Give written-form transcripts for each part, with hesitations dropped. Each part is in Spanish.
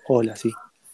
Hola, sí.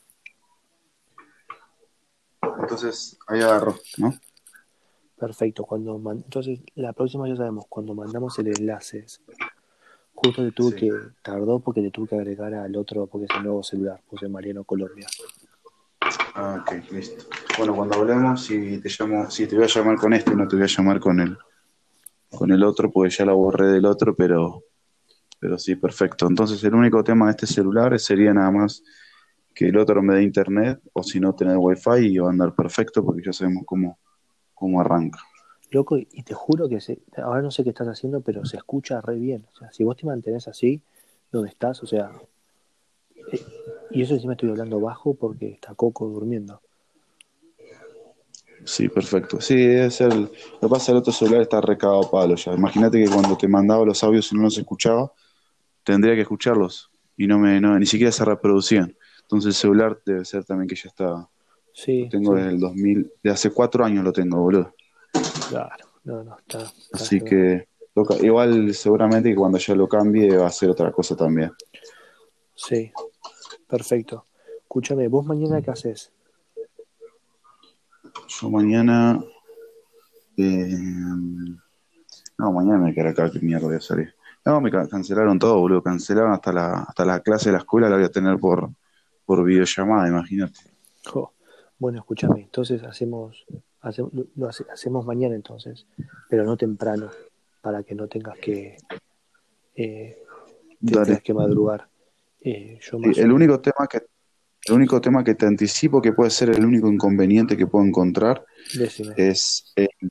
Entonces, ahí agarró, ¿no? Perfecto. Entonces, la próxima ya sabemos, cuando mandamos el enlace, justo te tuve Sí. que, tardó porque te tuve que agregar al otro, porque es el nuevo celular, puse Mariano Colombia. Ah, ok, listo. Bueno, cuando hablemos, si te llamo, si te voy a llamar con este, no te voy a llamar con el otro, porque ya la borré del otro, pero sí, perfecto. Entonces, el único tema de este celular sería nada más que el otro me dé internet, o si no, tener wifi y va a andar perfecto, porque ya sabemos cómo arranca. Loco, y te juro que ahora no sé qué estás haciendo, pero se escucha re bien. O sea, si vos te mantenés así, donde estás, o sea, eh, y eso encima estoy hablando bajo porque está Coco durmiendo. Sí, perfecto. Sí, debe ser. Lo que pasa es que el otro celular está recado a palo ya. Imagínate que cuando te mandaba los audios y no los escuchaba, tendría que escucharlos y ni siquiera se reproducían. Entonces el celular debe ser también que ya está. Lo Sí, tengo sí, desde el 2000, de hace 4 años lo tengo, boludo. claro. No, no, está Así re mal. que igual seguramente que cuando ya lo cambie va a ser otra cosa también. Sí, perfecto. Escúchame, ¿vos mañana qué haces? Yo mañana, no, mañana me quedaré acá, qué mierda voy a salir. No, cancelaron todo, boludo. Cancelaron hasta la clase de la escuela, la voy a tener por videollamada, imagínate. Jo, bueno, escúchame, entonces hacemos mañana entonces, pero no temprano, para que no tengas que, eh, Dale. tengas que madrugar. Yo Sí, más o menos, el único tema que te anticipo que puede ser el único inconveniente que puedo encontrar decime. es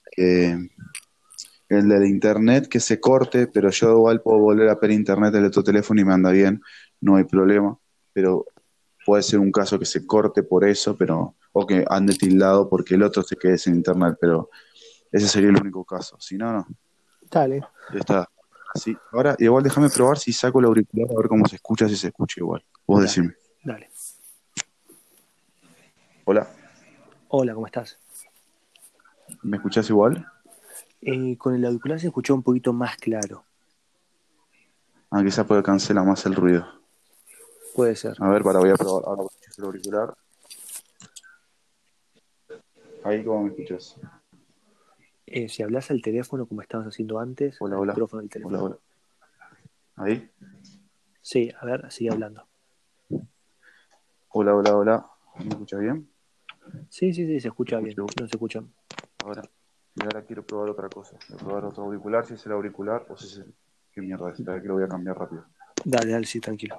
el del internet que se corte, pero yo igual puedo volver a ver internet del otro teléfono y me anda bien, no hay problema, pero puede ser un caso que se corte por eso, o que ande tildado porque el otro se quede sin internet, pero ese sería el único caso. Si no, no, Dale, ya está. Así. Ahora, igual déjame probar si saco el auricular a ver cómo se escucha, si se escucha igual. Vos dale, decime. dale. Hola, Hola, ¿cómo estás? ¿me escuchás igual? Con el auricular se escuchó un poquito más claro, Ah, quizás puede cancelar más el ruido. puede ser. A ver, voy a probar. Ahora voy a escuchar el auricular. Ahí, ¿cómo me escuchás? Si hablas al teléfono como estabas haciendo antes, Hola, al hola. micrófono del Hola, teléfono. hola. Ahí. Sí, a ver, sigue hablando. Hola, hola, hola. ¿Me escuchas bien? Sí, sí, sí, se ¿Me escucha bien, escuchas no se escucha. ahora? Y ahora quiero probar otra cosa. Voy a probar otro auricular, si es el auricular o si es el... ¿Qué mierda es? Espera que lo voy a cambiar rápido. Dale, dale, sí, tranquilo.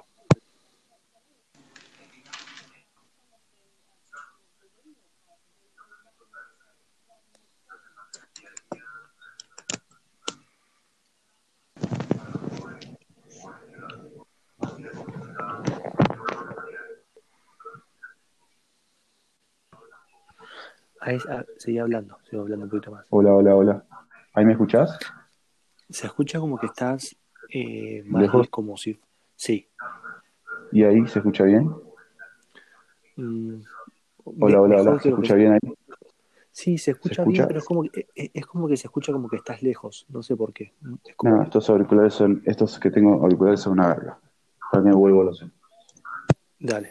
Ahí, sigue hablando un poquito más. Hola, hola, hola. ¿Ahí me escuchás? Se escucha como que estás ¿Lejos? como si... Sí. ¿Y ahí se escucha bien? Mm, Hola, hola, mejor hola. que ¿Se lo que... escucha bien ahí? Sí, se ¿Se escucha bien, escucha? pero es como que se escucha como que estás lejos. No sé por qué. Es No, como... estos que tengo auriculares son una verga. Para que me vuelvo los... Dale.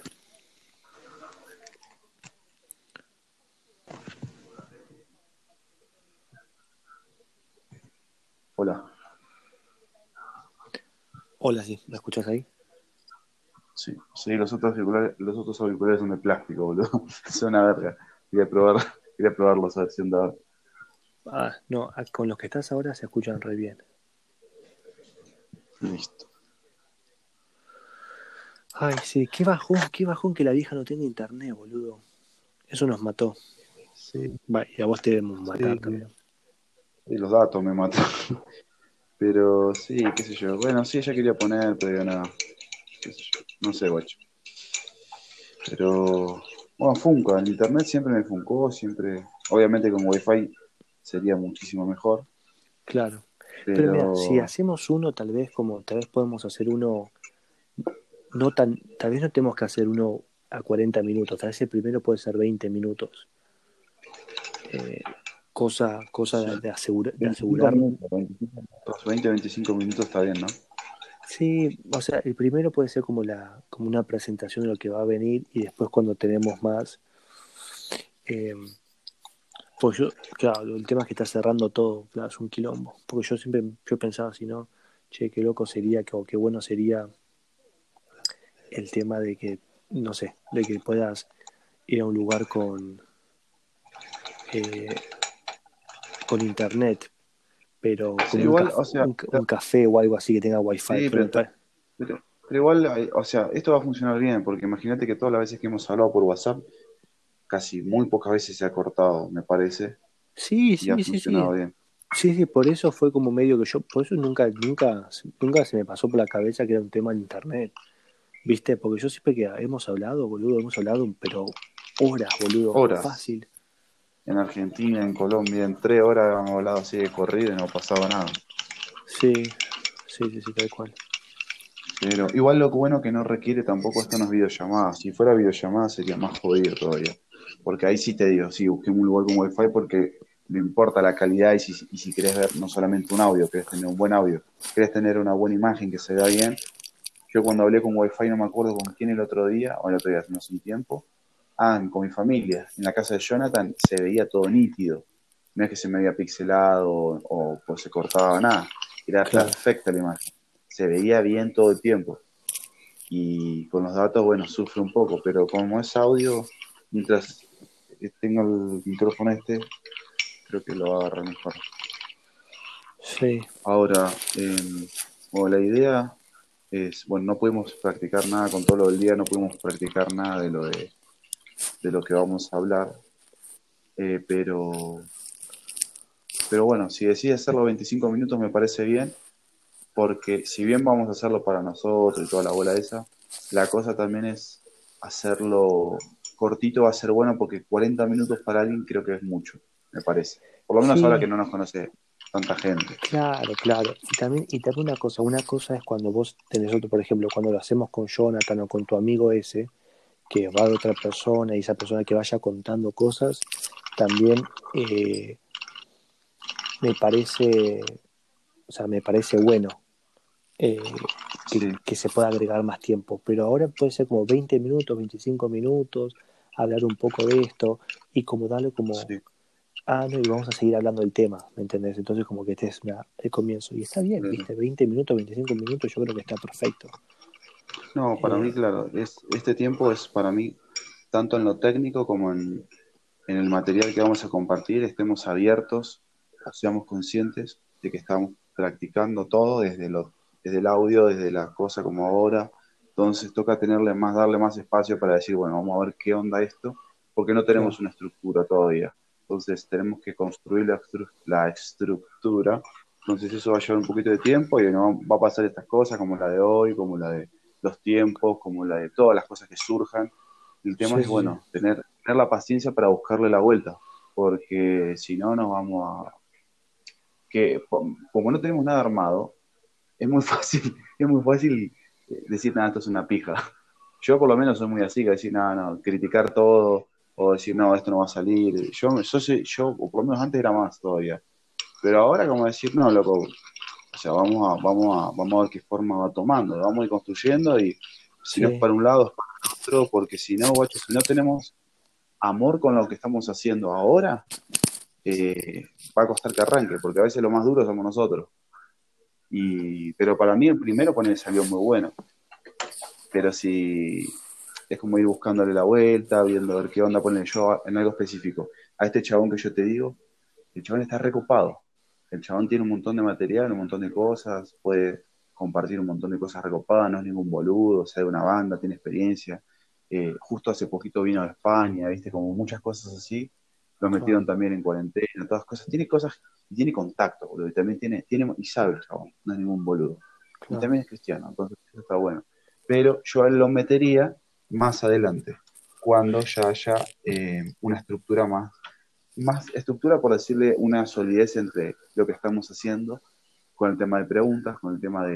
Hola. Hola, sí. ¿Me escuchas ahí? Sí, sí, los otros auriculares son de plástico, boludo. Son una verga. Quería probarlos a ver si andaba. Ah, no. Con los que estás ahora se escuchan re bien. Listo. Ay, sí. Qué bajón que la vieja no tenga internet, boludo. Eso nos mató. Sí, Va, y a vos te debemos sí, matar sí. también. Y los datos me matan. Pero sí, qué sé yo. Bueno, sí, ella quería poner, pero nada. Qué sé yo. No sé, guacho. Pero, bueno, Funko, el internet siempre me funcó, siempre. Obviamente con Wi-Fi sería muchísimo mejor, Claro. Pero mira, si pero. hacemos uno, tal vez podemos hacer uno, tal vez no tenemos que hacer uno a 40 minutos, tal vez el primero puede ser 20 minutos. Eh, cosa Sí, de 25 asegurar. minutos, 25 minutos, 20, 25 minutos está bien, ¿no? Sí, o sea, el primero puede ser como una presentación de lo que va a venir y después cuando tenemos más, eh, pues yo, claro, el tema es que está cerrando todo, claro, es un quilombo, porque yo pensaba si no, che, qué loco sería, o qué bueno sería el tema de que, no sé, de que puedas ir a un lugar eh, con internet, pero Sí, como igual, o sea, un café o algo así que tenga wifi, sí, pero me parece. pero igual, o sea, esto va a funcionar bien, porque imagínate que todas las veces que hemos hablado por WhatsApp, casi muy pocas veces se ha cortado, me parece, Sí, y ha sí, sí, sí. funcionado bien. Sí, sí, por eso fue como medio que yo, por eso nunca se me pasó por la cabeza que era un tema en internet, ¿viste? Porque yo siempre que hemos hablado, boludo, hemos hablado, pero horas, boludo, Horas. fácil. En Argentina, en Colombia, en 3 horas hemos hablado así de corrido y no pasaba nada. Sí, sí, sí, sí, tal cual. Pero igual lo bueno que no requiere tampoco esto no es videollamada. Si fuera videollamada sería más jodido todavía. Porque ahí sí te digo, sí, busqué un lugar con wifi porque no importa la calidad y si querés ver no solamente un audio, querés tener un buen audio, querés tener una buena imagen que se vea bien. Yo cuando hablé con wifi no me acuerdo con quién el otro día, o el otro día hace un tiempo, con mi familia, en la casa de Jonathan se veía todo nítido. No es que se me había pixelado o pues se cortaba nada. Era Claro. perfecta la imagen. Se veía bien todo el tiempo y con los datos, bueno, sufre un poco, pero como es audio, mientras tengo el micrófono este, creo que lo va a agarrar mejor. Sí, Ahora, la idea es, bueno, no podemos practicar nada con todo lo del día, no podemos practicar nada de lo que vamos a hablar, eh, pero, pero bueno, si decides hacerlo 25 minutos me parece bien, porque si bien vamos a hacerlo para nosotros y toda la bola esa, la cosa también es hacerlo cortito, va a ser bueno porque 40 minutos para alguien creo que es mucho, me parece. Por lo menos ahora que sí, no nos conoce tanta gente. claro, claro. Y también una cosa es cuando vos tenés otro, por ejemplo, cuando lo hacemos con Jonathan o con tu amigo ese, que va de otra persona y esa persona que vaya contando cosas, también me parece, o sea, me parece bueno Sí, que se pueda agregar más tiempo, pero ahora puede ser como 20 minutos, 25 minutos, hablar un poco de esto y como darle como, sí. no, y vamos a seguir hablando del tema, ¿me entendés? Entonces como que este es el comienzo y está bien, Claro. ¿viste? 20 minutos, 25 minutos, yo creo que está perfecto. No, para mí, Eh, claro, este tiempo es para mí, tanto en lo técnico como en el material que vamos a compartir, estemos abiertos, o seamos conscientes de que estamos practicando todo desde el audio, desde la cosa como ahora. Entonces toca darle más espacio para decir, bueno, vamos a ver qué onda esto, porque no tenemos claro, una estructura todavía. Entonces tenemos que construir la estructura. Entonces eso va a llevar un poquito de tiempo y no va a pasar estas cosas como la de hoy, como la de los tiempos, como la de todas las cosas que surjan. El tema sí, es, sí, sí, bueno, tener la paciencia para buscarle la vuelta, porque si no nos vamos a... como no tenemos nada armado, es muy fácil, es muy fácil decir, nada, esto es una pija. Yo por lo menos soy muy así, que decir, nada, no, criticar todo, o decir, no, esto no va a salir. O por lo menos antes era más todavía. Pero ahora como decir, no, loco, o sea, vamos a ver qué forma va tomando, vamos a ir construyendo y si no es sí, para un lado, es para el otro, porque si no, guacho, si no tenemos amor con lo que estamos haciendo ahora, va a costar que arranque, porque a veces lo más duro somos nosotros. Pero para mí el primero poner salió muy bueno, pero si es como ir buscándole la vuelta, viendo a ver qué onda, poner yo en algo específico. A este chabón que yo te digo, el chabón está recopado. El chabón tiene un montón de material, un montón de cosas, puede compartir un montón de cosas recopadas, no es ningún boludo, sabe de una banda, tiene experiencia. Justo hace poquito vino de España, viste, como muchas cosas así. Lo claro, metieron también en cuarentena, todas cosas. Tiene cosas, y tiene contacto, boludo. Y también y sabe el chabón, no es ningún boludo. Y claro. también es cristiano, entonces eso está bueno. Pero yo a él lo metería más adelante, cuando ya haya una estructura más estructura, por decirle, una solidez entre lo que estamos haciendo con el tema de preguntas, con el tema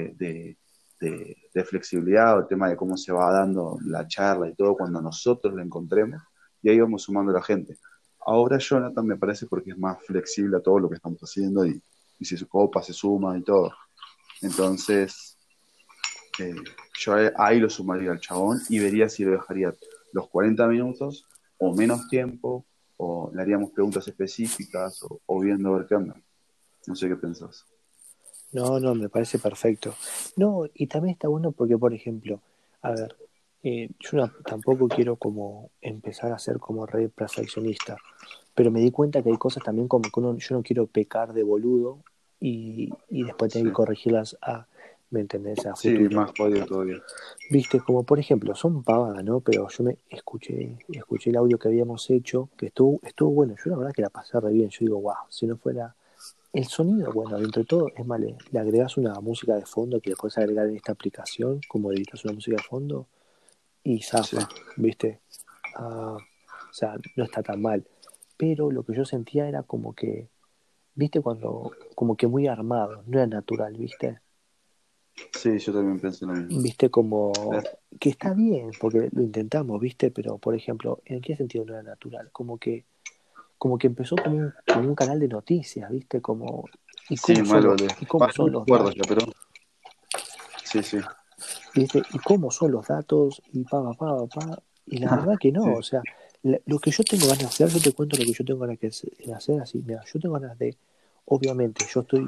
de flexibilidad, o el tema de cómo se va dando la charla y todo cuando nosotros la encontremos, y ahí vamos sumando a la gente. Ahora Jonathan me parece porque es más flexible a todo lo que estamos haciendo y si su copa se suma y todo. Entonces, eh, yo ahí lo sumaría al chabón y vería si lo dejaría los 40 minutos o menos tiempo, o le haríamos preguntas específicas, o viendo a ver qué onda. No sé qué pensás. No, no, me parece perfecto. No, y también está bueno porque, por ejemplo, a ver, tampoco quiero como empezar a ser como re perfeccionista, pero me di cuenta que hay cosas también como que yo no quiero pecar de boludo y después tener Sí, que corregirlas ¿me entendés? A sí, futuro. más jodido todavía. Viste, como por ejemplo, son pavadas, ¿no? Pero yo me escuché el audio que habíamos hecho, que estuvo bueno. Yo la verdad que la pasé re bien. Yo digo, wow, si no fuera el sonido, bueno, dentro de todo, es más, le agregas una música de fondo que le puedes agregar en esta aplicación, como editas una música de fondo, y Sí, zafa, ¿viste? O sea, no está tan mal. Pero lo que yo sentía era como que, ¿viste? Como que muy armado, no era natural, ¿viste? sí, yo también pensé lo mismo. Viste como Eh, que está bien, porque lo intentamos, ¿viste? Pero, por ejemplo, ¿en qué sentido no era natural? Como que empezó como un canal de noticias, ¿viste? Sí, mal, boludo. Y cómo Bueno, no son me los acuerdo ya, datos, pero sí, sí. ¿viste? Y cómo son los datos, y pa. Y la verdad que no, o Sí, sea, lo que yo tengo ganas de hacer, yo te cuento lo que yo tengo ganas de hacer así, mira, yo tengo ganas de, obviamente,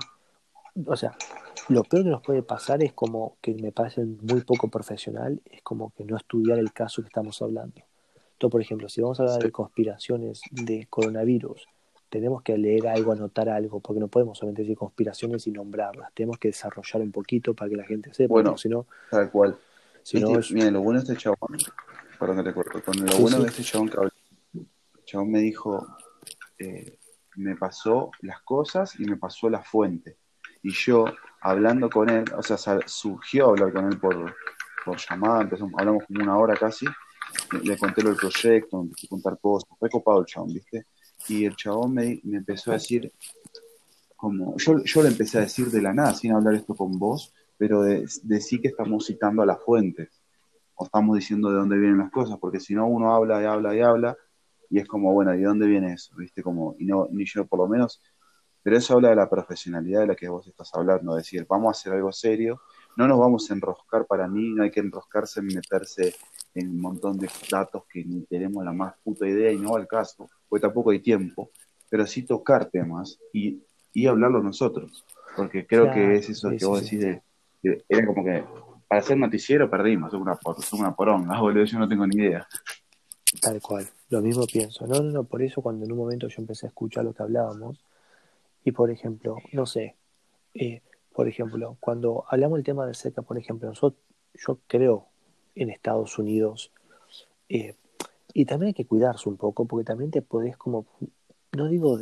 o sea, lo peor que nos puede pasar es como que me parece muy poco profesional, es como que no estudiar el caso que estamos hablando. Entonces, por ejemplo, si vamos a hablar sí. de conspiraciones de coronavirus, tenemos que leer algo, anotar algo, porque no podemos solamente decir conspiraciones y nombrarlas. Tenemos que desarrollar un poquito para que la gente sepa, porque Bueno, tal cual. si no Viste, es... mira, lo bueno de este chabón, perdón que te corto, con lo Sí, bueno sí, de este chabón que habló, el chabón me dijo, eh, me pasó las cosas y me pasó la fuente. Y yo, hablando con él, o sea, surgió hablar con él por llamada, hablamos como una hora casi, le conté lo del proyecto, me empecé a contar cosas, fue copado el chabón, ¿viste? Y el chabón me empezó a decir, como, yo le empecé a decir de la nada, sin hablar esto con vos, pero de sí que estamos citando a las fuentes, o estamos diciendo de dónde vienen las cosas, porque si no uno habla y habla y habla, y es como, bueno, ¿y de dónde viene eso? ¿Viste? Como, y no, ni yo por lo menos, pero eso habla de la profesionalidad de la que vos estás hablando, es decir, vamos a hacer algo serio, no nos vamos a enroscar para mí, no hay que enroscarse en meterse en un montón de datos que ni tenemos la más puta idea y no va al caso, porque tampoco hay tiempo, pero sí tocar temas y hablarlo nosotros, porque creo que claro, es eso sí, que sí, vos sí, decís era como que para ser noticiero perdimos, es una poronga, boludo, yo no tengo ni idea. tal cual. Lo mismo pienso. No, no, no, por eso cuando en un momento yo empecé a escuchar lo que hablábamos, y por ejemplo, no sé, eh, por ejemplo, cuando hablamos del tema de cerca, por ejemplo, yo creo en Estados Unidos, eh, y también hay que cuidarse un poco, porque también te podés como, no digo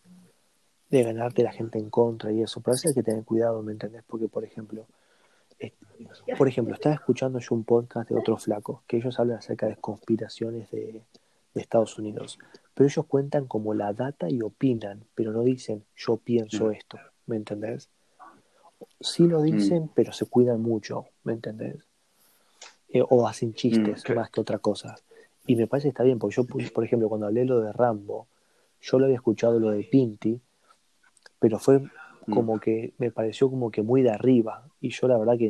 de ganarte la gente en contra y eso, pero a veces hay que tener cuidado, ¿me entendés? Porque, eh, por ejemplo, estaba escuchando yo un podcast de otros flacos, que ellos hablan acerca de conspiraciones de Estados Unidos, pero ellos cuentan como la data y opinan, pero no dicen yo pienso Sí. esto, ¿me entendés? Sí lo Mm, dicen, pero se cuidan mucho, ¿me entendés? O hacen mm, chistes más que otra cosa. Y me parece que está bien, porque yo, por ejemplo, cuando hablé lo de Rambo, yo lo había escuchado lo de Pinti, pero fue mm, como que me pareció como que muy de arriba. Y yo la verdad que,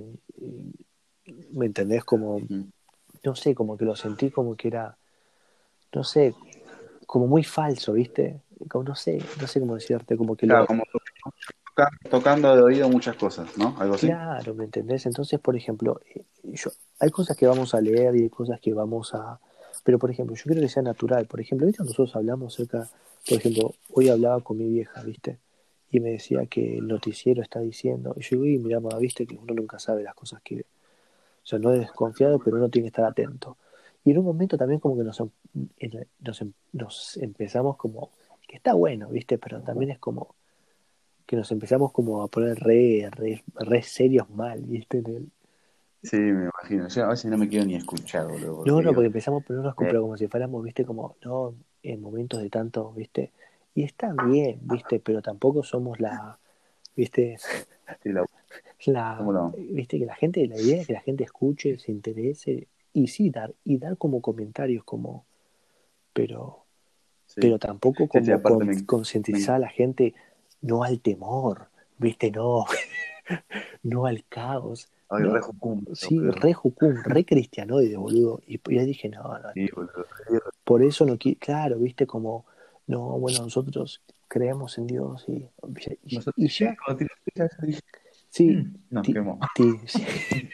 ¿me entendés? Como, mm. no sé, como que lo sentí como que era, no sé, como muy falso, ¿viste? Como, no sé cómo decirte, como que Claro, lo... como tocando de oído muchas cosas, ¿no? Algo así. Claro, ¿me entendés? Entonces, por ejemplo, hay cosas que vamos a leer y hay cosas que vamos a... Pero, por ejemplo, yo quiero que sea natural. Por ejemplo, ¿viste? Nosotros hablamos acerca, por ejemplo, hoy hablaba con mi vieja, ¿viste? Y me decía que el noticiero está diciendo, y yo digo, y mira, mamá, viste que uno nunca sabe las cosas que... O sea, no es desconfiado, pero uno tiene que estar atento. Y en un momento también como que nos empezamos como, que está bueno, ¿viste? Pero también es como que nos empezamos como a poner re serios mal, ¿viste? Sí, me imagino. Yo a veces no me quiero ni escuchar, boludo, No, porque no, porque digo, empezamos a ponernos eh, como si fuéramos, ¿viste? Como, no, en momentos de tanto, ¿viste? Y está bien, ¿viste? Pero tampoco somos ¿viste? sí, ¿cómo ¿Viste? Que la idea es que la gente escuche, se interese, y sí, dar como comentarios, como, pero, sí, pero tampoco sí, sí, como aparte concientizar a la gente, no al temor, ¿viste? No. no al caos. Ay, re No, jucum, sí, boludo. re jucum, re cristianoide, boludo. Y ahí dije, no, no, Sí, boludo. por eso no quiero, claro, viste, como, no, bueno, nosotros creemos en Dios y Nosotros, sí, ya, cuando tiré esa, dije, sí, nos quemó. sí.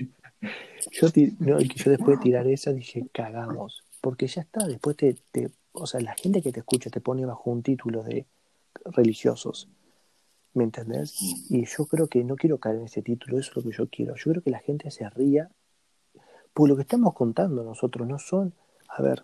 No, y que yo después de tirar esa dije, cagamos, porque ya está, después o sea, la gente que te escucha te pone bajo un título de religiosos, ¿me entendés? Y yo creo que no quiero caer en ese título, eso es lo que yo quiero. Yo creo que la gente se ría, porque lo que estamos contando nosotros no son, a ver,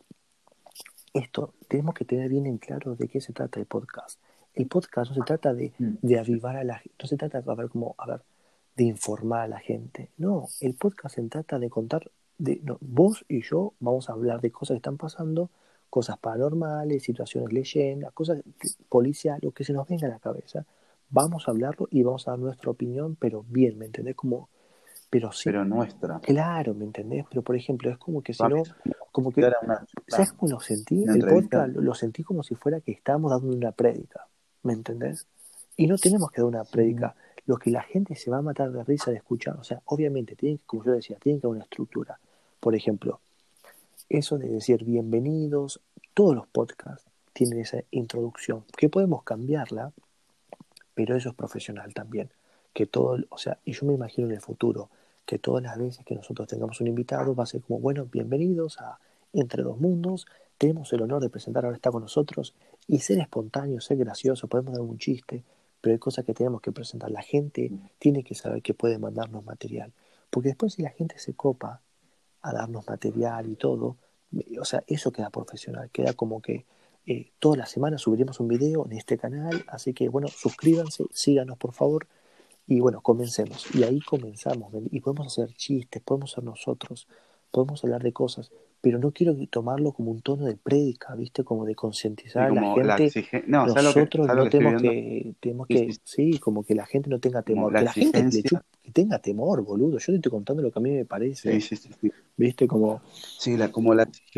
esto tenemos que tener bien en claro de qué se trata el podcast. El podcast no se trata de avivar a la gente, no se trata de, a ver, de informar a la gente. No, el podcast se trata de contar, no, vos y yo vamos a hablar de cosas que están pasando, cosas paranormales, situaciones leyendas, cosas policiales, lo que se nos venga a la cabeza. Vamos a hablarlo y vamos a dar nuestra opinión, pero bien, ¿me entendés? Como, pero sí, Pero nuestra. claro, ¿me entendés? Pero por ejemplo, es como que si Papi, no, es como como si que era ¿sabes cómo lo sentí? una El entrevista. podcast lo sentí como si fuera que estábamos dando una prédica, ¿me entendés? Y no tenemos que dar una Sí. prédica. Lo que la gente se va a matar de risa de escuchar, o sea, obviamente, tienen, como yo decía, tienen que haber una estructura. Por ejemplo, eso de decir bienvenidos, todos los podcasts tienen esa introducción, que podemos cambiarla, pero eso es profesional también. Que todo, o sea, y yo me imagino en el futuro que todas las veces que nosotros tengamos un invitado va a ser como, bueno, bienvenidos a Entre Dos Mundos, tenemos el honor de presentar, ahora está con nosotros, y ser espontáneo, ser gracioso, podemos dar un chiste, pero hay cosas que tenemos que presentar. La gente tiene que saber que puede mandarnos material, porque después si la gente se copa a darnos material y todo, o sea, eso queda profesional, queda como que todas las semanas subiremos un video en este canal, así que bueno, suscríbanse, síganos por favor, y bueno, comencemos. Y ahí comenzamos, y podemos hacer chistes, podemos ser nosotros, podemos hablar de cosas, pero no quiero tomarlo como un tono de prédica, ¿viste? Como de Sí, concientizar a la como la gente. exigencia. No, Nosotros ¿sabes lo no que estoy tenemos viendo? Sí, que, sí, sí. sí, como que la gente no tenga Como temor, la que la gente le exigencia. chup, que tenga temor, boludo. Yo te estoy contando lo que a mí me Sí, parece, sí, sí, sí. ¿viste? Como, Sí, como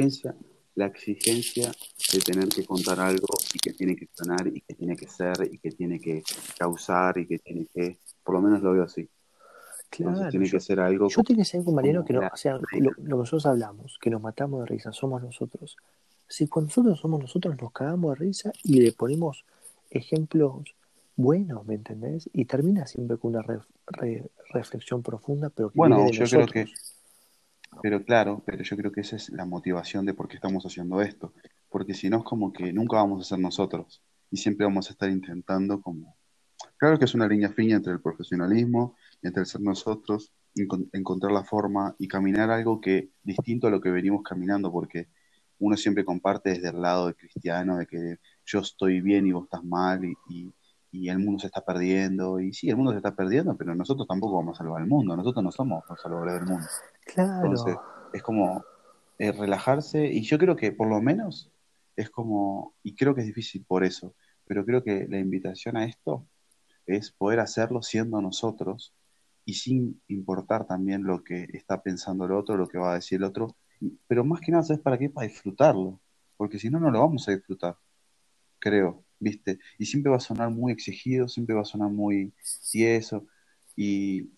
la exigencia de tener que contar algo y que tiene que sonar y que tiene que ser y que tiene que causar y que tiene que, por lo menos lo veo así. Entonces claro, tiene que ser algo yo tiene que ser algo, Mariano, como que no, la o sea, prédica. lo que nosotros hablamos, que nos matamos de risa, somos nosotros. Si con nosotros somos nosotros, nos cagamos de risa y le ponemos ejemplos buenos, ¿me entendés? Y termina siempre con una reflexión profunda, pero que viene Bueno, de yo creo que, nosotros. pero claro, pero yo creo que esa es la motivación de por qué estamos haciendo esto. Porque si no es como que nunca vamos a ser nosotros y siempre vamos a estar intentando como. Claro que es una línea fina entre el profesionalismo, entre el ser nosotros, encontrar la forma y caminar algo que distinto a lo que venimos caminando, porque uno siempre comparte desde el lado de cristiano, de que yo estoy bien y vos estás mal y el mundo se está perdiendo. Y sí, el mundo se está perdiendo, pero nosotros tampoco vamos a salvar el mundo, nosotros no somos los salvadores del mundo. Claro, Entonces, es como relajarse y yo creo que por lo menos es como, y creo que es difícil por eso, pero creo que la invitación a esto es poder hacerlo siendo nosotros y sin importar también lo que está pensando el otro, lo que va a decir el otro, pero más que nada, ¿sabes para qué? Para disfrutarlo, porque si no, no lo vamos a disfrutar, creo, ¿viste? Y siempre va a sonar muy exigido, siempre va a sonar muy tieso, y,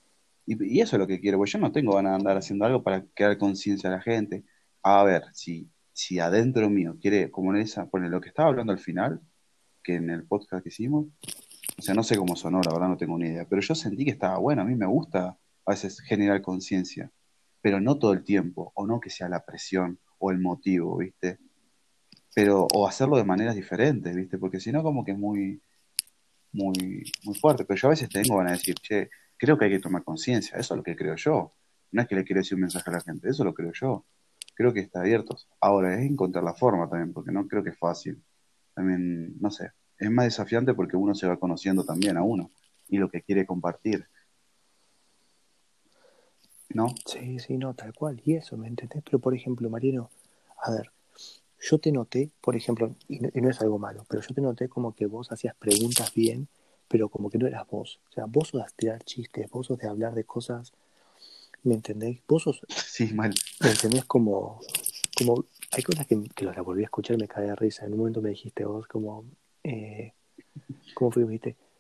y eso es lo que quiero, porque yo no tengo ganas de andar haciendo algo para crear conciencia a la gente. A ver, si adentro mío quiere, como en esa, pone lo que estaba hablando al final, que en el podcast que hicimos, o sea, no sé cómo sonó, la verdad no tengo ni idea, pero yo sentí que estaba bueno, a mí me gusta a veces generar conciencia, pero no todo el tiempo, o no que sea la presión o el motivo, ¿viste? Pero, o hacerlo de maneras diferentes, ¿viste? Porque si no, como que es muy fuerte, pero yo a veces tengo ganas de decir, che, creo que hay que tomar conciencia, eso es lo que creo yo, no es que le quiero decir un mensaje a la gente, eso lo creo yo, creo que está abierto. Ahora, es encontrar la forma también, porque no creo que es fácil, también, no sé, es más desafiante porque uno se va conociendo también a uno y lo que quiere compartir, ¿no? sí, sí, no, tal cual, y eso, ¿me entendés? Pero por ejemplo, Mariano, a ver, yo te noté, por ejemplo, y no es algo malo, pero yo te noté como que vos hacías preguntas bien, pero como que no eras vos. O sea, vos sos de tirar chistes, vos sos de hablar de cosas, ¿me entendés? Vos sos, Sí, mal. ¿me entendés? Como hay cosas que las volví a escuchar y me cae de risa. En un momento me dijiste vos como, ¿cómo fue que me dijiste?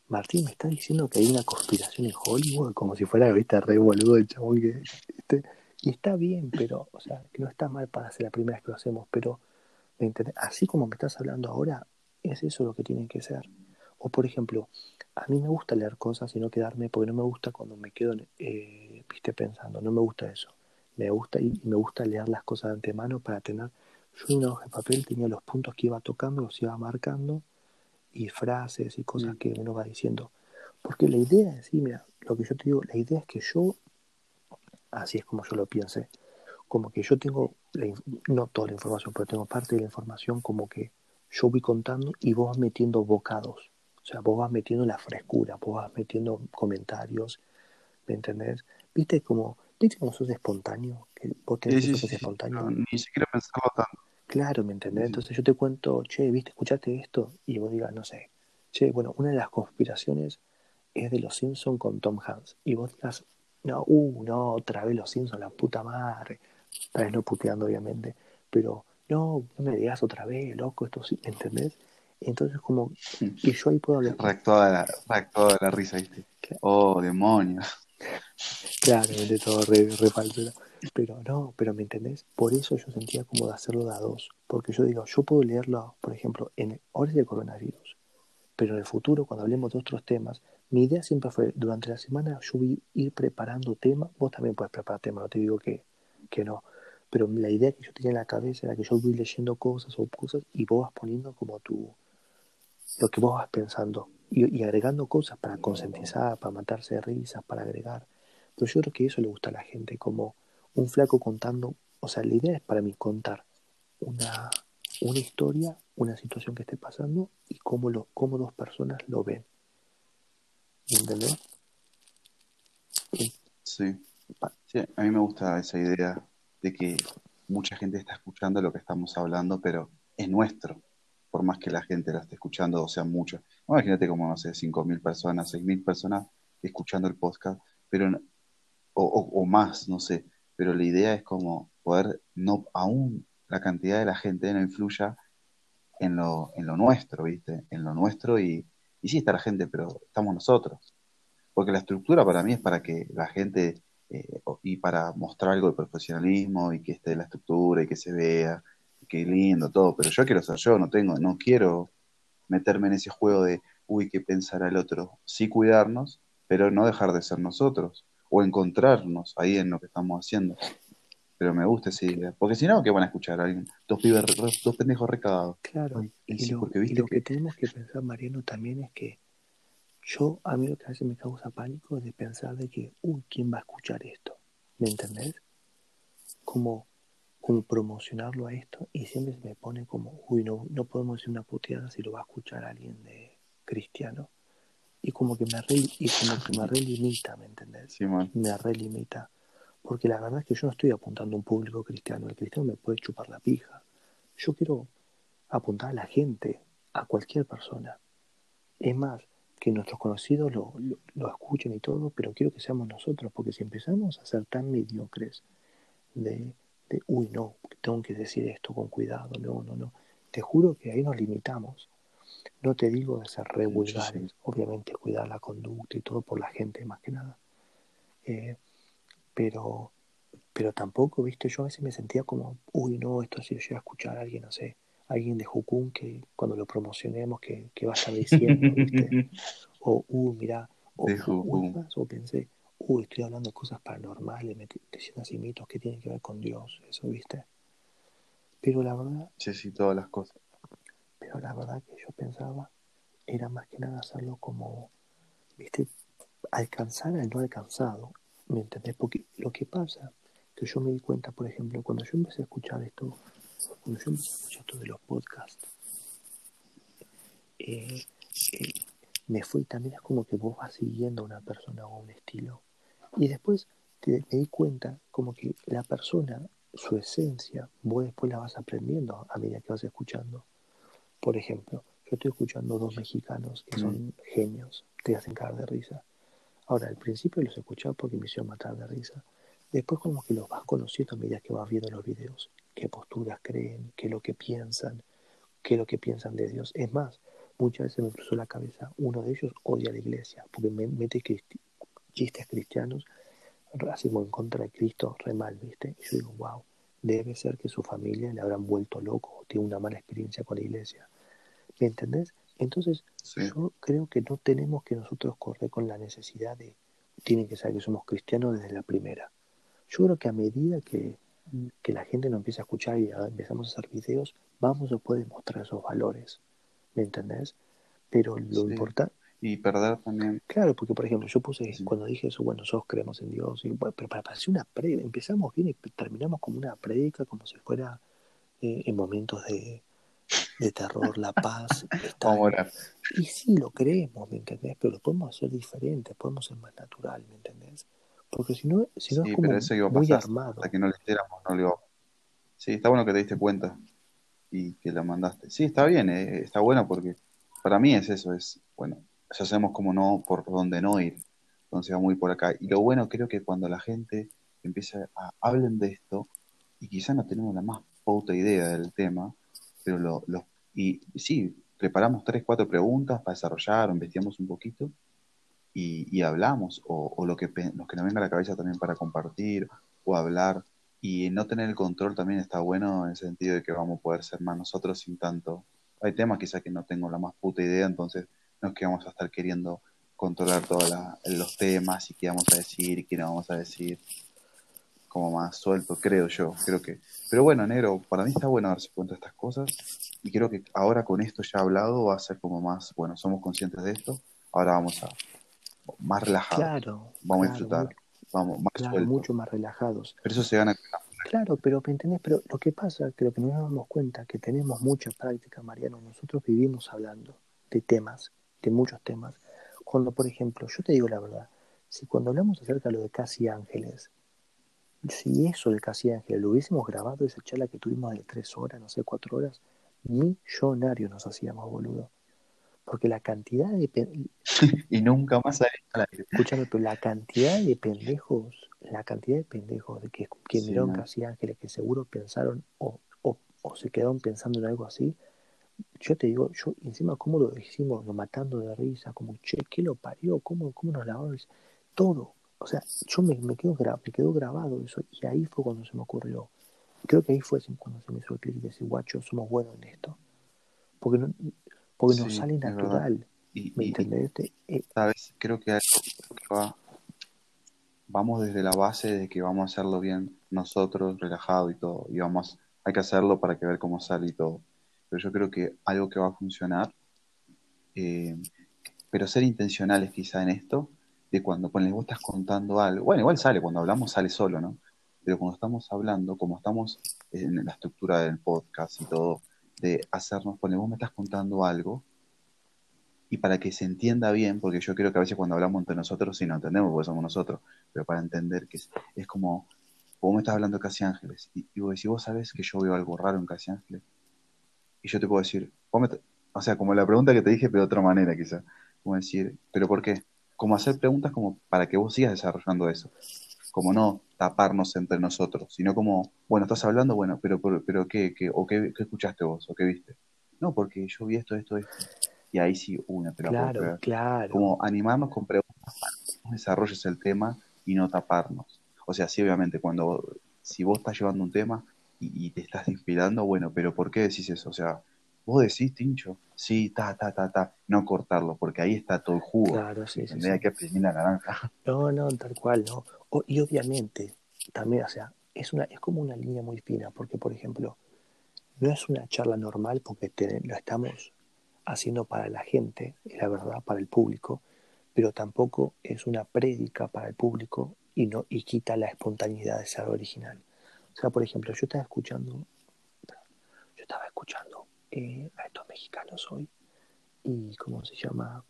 Martín me está diciendo que hay una conspiración en Hollywood, como si fuera, viste, re boludo el chabón que, y está bien, pero, o sea, que no está mal para ser la primera vez que lo hacemos, pero, ¿me entendés? Así como me estás hablando ahora, es eso lo que tiene que ser. O, por ejemplo, a mí me gusta leer cosas y no quedarme, porque no me gusta cuando me quedo, viste, pensando, no me gusta eso. Me gusta y me gusta leer las cosas de antemano para tener, yo en una hoja de papel tenía los puntos que iba tocando, los iba marcando, y frases y cosas que uno va diciendo. Porque la idea es, sí, mira, lo que yo te digo, la idea es que yo, así es como yo lo piense, como que yo tengo, no toda la información, pero tengo parte de la información como que yo voy contando y vos vas metiendo bocados. O sea, vos vas metiendo la frescura, vos vas metiendo comentarios, ¿me entendés? ¿Viste cómo sos espontáneo? Que vos tenés Sí, sí, eso que sí, es sí. espontáneo. No, ni siquiera pensarlo tanto. Claro, ¿me Sí, entendés? sí. Entonces yo te cuento, che, ¿viste? ¿Escuchaste esto? Y vos digas, no sé. Che, bueno, una de las conspiraciones es de los Simpsons con Tom Hanks. Y vos digas, no, no, otra vez los Simpsons, la puta madre. Tal vez no puteando, obviamente. Pero, no me digas otra vez, loco, esto sí, ¿me entendés? Entonces como, y yo ahí puedo hablar, Reactuaba de la risa, ¿viste? Oh, demonios. claramente todo re falso, ¿no? Pero no, pero ¿me entendés? Por eso yo sentía como de hacerlo de a dos. Porque yo digo, yo puedo leerlo, por ejemplo, en horas de coronavirus. Pero en el futuro, cuando hablemos de otros temas, mi idea siempre fue, durante la semana yo voy a ir preparando temas, vos también puedes preparar temas, no te digo que no, pero la idea que yo tenía en la cabeza era que yo voy leyendo cosas o cosas y vos vas poniendo como lo que vos vas pensando y agregando cosas para concientizar, para matarse de risas, para agregar. Pero yo creo que eso le gusta a la gente, como un flaco contando, o sea, la idea es para mí contar una, una historia, una situación que esté pasando y cómo dos personas lo ven. ¿Entendés? Y, Sí. Sí, a mí me gusta esa idea de que mucha gente está escuchando lo que estamos hablando, pero es nuestro, por más que la gente la esté escuchando, o sea, mucho. Imagínate como, no sé, 5.000 personas, 6.000 personas escuchando el podcast, pero, o más, no sé, pero la idea es como poder, no, aún la cantidad de la gente no influya en lo nuestro, ¿viste? En lo nuestro y sí está la gente, pero estamos nosotros. Porque la estructura para mí es para que la gente, y para mostrar algo de profesionalismo y que esté la estructura y que se vea, y que lindo todo, pero yo quiero ser yo, no quiero meterme en ese juego de, uy, qué pensará el otro. Sí cuidarnos, pero no dejar de ser nosotros, o encontrarnos ahí en lo que estamos haciendo. Pero me gusta esa idea, porque si no, ¿qué van a escuchar? Alguien, dos pibes, dos pendejos recagados. claro, Ay, y sí, lo, porque y viste lo que que... tenemos que pensar, Mariano, también es que a mí lo que a veces me causa pánico es de pensar de que, ¿quién va a escuchar esto? ¿Me entendés? Como, como promocionarlo a esto y siempre se me pone como, no podemos decir una puteada si lo va a escuchar alguien de cristiano. Y como que me relimita, ¿me entendés? Simón, Me relimita. Porque la verdad es que yo no estoy apuntando a un público cristiano. El cristiano me puede chupar la pija. Yo quiero apuntar a la gente, a cualquier persona. Es más, que nuestros conocidos lo escuchen y todo, pero quiero que seamos nosotros, porque si empezamos a ser tan mediocres de, no, tengo que decir esto con cuidado, no, te juro que ahí nos limitamos. No te digo de ser re muchísimo. vulgares, obviamente cuidar la conducta y todo por la gente más que nada. Eh, pero, pero tampoco, viste, yo a veces me sentía como, no, esto si lo llega a escuchar a alguien, no sé, alguien de Jukun que cuando lo promocionemos que va a estar diciendo, viste, o, mirá, De es Juju. más, o pensé, estoy hablando de cosas paranormales, diciendo así mitos que tienen que ver con Dios, eso, viste. Pero la verdad, Sí, sí, todas las cosas. pero la verdad que yo pensaba era más que nada hacerlo como, viste, alcanzar al no alcanzado, ¿me entendés? Porque lo que pasa, que yo me di cuenta, por ejemplo, cuando yo empecé a escuchar esto, cuando yo empecé a escuchar esto de los podcasts, eh, eh, me fui, también es como que vos vas siguiendo a una persona o un estilo. Y después me di cuenta como que la persona, su esencia, vos después la vas aprendiendo a medida que vas escuchando. Por ejemplo, yo estoy escuchando dos mexicanos que Mm. son genios, te hacen caer de risa. Ahora, al principio los escuchaba porque me hicieron matar de risa. Después como que los vas conociendo a medida que vas viendo los videos, qué posturas creen, qué es lo que piensan de Dios. Es más, muchas veces me cruzó la cabeza, uno de ellos odia la iglesia, porque mete chistes cristianos, así como en contra de Cristo, re mal, ¿viste? Y yo digo, wow, debe ser que su familia le habrán vuelto loco o tiene una mala experiencia con la iglesia. ¿Me entendés? Entonces, Sí, yo creo que no tenemos que nosotros correr con la necesidad de, tienen que saber que somos cristianos desde la primera. Yo creo que a medida que la gente nos empieza a escuchar y empezamos a hacer videos, vamos a poder mostrar esos valores. ¿Me entendés? Pero lo sí. importante, Y perder también, claro, porque por ejemplo, yo puse, sí, cuando dije eso, bueno, nosotros creemos en Dios, y, bueno, pero para hacer una predica, empezamos bien y terminamos como una predica, como si fuera en momentos de terror, la paz está vamos a en... orar. Y sí, lo creemos, ¿me entendés? Pero lo podemos hacer diferente, podemos ser más natural, ¿me entendés? Porque si no es Sí, pero como eso iba a muy pasar hasta armado. que no lo hiciéramos, no lo iba. Sí, está bueno que te diste cuenta y que la mandaste. Sí, está bien, está bueno porque para mí es eso, es, bueno, ya sabemos cómo no, por dónde no ir, entonces vamos a ir por acá. Y lo bueno creo que cuando la gente empieza a hablen de esto, y quizás no tenemos la más puta idea del tema, pero y sí, preparamos tres, cuatro preguntas para desarrollar, o investigamos un poquito y hablamos, o lo que nos venga a la cabeza también para compartir o hablar. Y no tener el control también está bueno en el sentido de que vamos a poder ser más nosotros sin tanto. Hay temas quizás que no tengo la más puta idea, entonces no es que vamos a estar queriendo controlar todos los temas y qué vamos a decir y qué no vamos a decir, como más suelto, creo yo, creo que. Pero bueno, negro, para mí está bueno darse cuenta de estas cosas y creo que ahora con esto ya hablado va a ser como más, bueno, somos conscientes de esto, ahora vamos a más relajados, Claro, vamos a disfrutar, vamos más claro, sueltos. mucho más relajados. Pero eso se gana. Claro, pero ¿me entendés? Pero lo que pasa, creo que no nos damos cuenta que tenemos mucha práctica, Mariano. Nosotros vivimos hablando de temas, de muchos temas. Cuando, por ejemplo, yo te digo la verdad, si cuando hablamos acerca de lo de Casi Ángeles, si eso de Casi Ángeles lo hubiésemos grabado, esa charla que tuvimos de 3 horas, no sé, 4 horas, millonarios nos hacíamos, boludo. Porque la cantidad de, Y nunca más sale al aire. escúchame, pero la cantidad de pendejos que Sí, miraron no. Casi Ángeles, que seguro pensaron o se quedaron pensando en algo así, yo te digo, yo encima cómo lo hicimos, lo matando de risa, como, che, ¿qué lo parió? ¿Cómo nos lavaron? Todo. O sea, yo me quedó grabado eso, y ahí fue cuando se me ocurrió. Creo que ahí fue cuando se me hizo el clic de decir, guacho, somos buenos en esto. Porque, no, porque nos Sí, sale es verdad. natural, ¿me Y entendés? sabes, creo que algo que vamos desde la base de que vamos a hacerlo bien nosotros, relajado y todo. Y hay que hacerlo para que ver cómo sale y todo. Pero yo creo que algo que va a funcionar, eh, pero ser intencionales quizá en esto, de cuando ponle, vos estás contando algo, bueno, igual sale, cuando hablamos sale solo, ¿no? Pero cuando estamos hablando, como estamos en la estructura del podcast y todo, de hacernos, ponle, vos me estás contando algo, y para que se entienda bien, porque yo creo que a veces cuando hablamos entre nosotros sí no entendemos porque somos nosotros, pero para entender que es como, vos me estás hablando de Casi Ángeles, y vos decís, vos sabés que yo veo algo raro en Casi Ángeles, y yo te puedo decir, o sea, como la pregunta que te dije, pero de otra manera quizá. Como decir, ¿pero por qué? Como hacer preguntas como para que vos sigas desarrollando eso. Como no taparnos entre nosotros, sino como, bueno, estás hablando, bueno, pero ¿qué escuchaste vos? ¿O qué viste? No, porque yo vi esto, esto, esto. Y ahí sí, no te la puedo Claro, creer. claro. Como animarnos con preguntas para que vos desarrolles el tema y no taparnos. O sea, sí, obviamente, si vos estás llevando un tema y te estás inspirando, bueno, pero ¿por qué decís eso? O sea, vos decís, Tincho, sí, no cortarlo, porque ahí está todo el jugo. Claro, sí, sí, ¿Entendés? Hay sí. que exprimir la naranja. No, no, tal cual, no. Y obviamente, también, o sea, es como una línea muy fina, porque, por ejemplo, no es una charla normal porque lo estamos haciendo para la gente, la verdad, para el público, pero tampoco es una prédica para el público y no y quita la espontaneidad de ser original. O sea, por ejemplo, yo estaba escuchando a estos mexicanos hoy y ¿cómo se llama?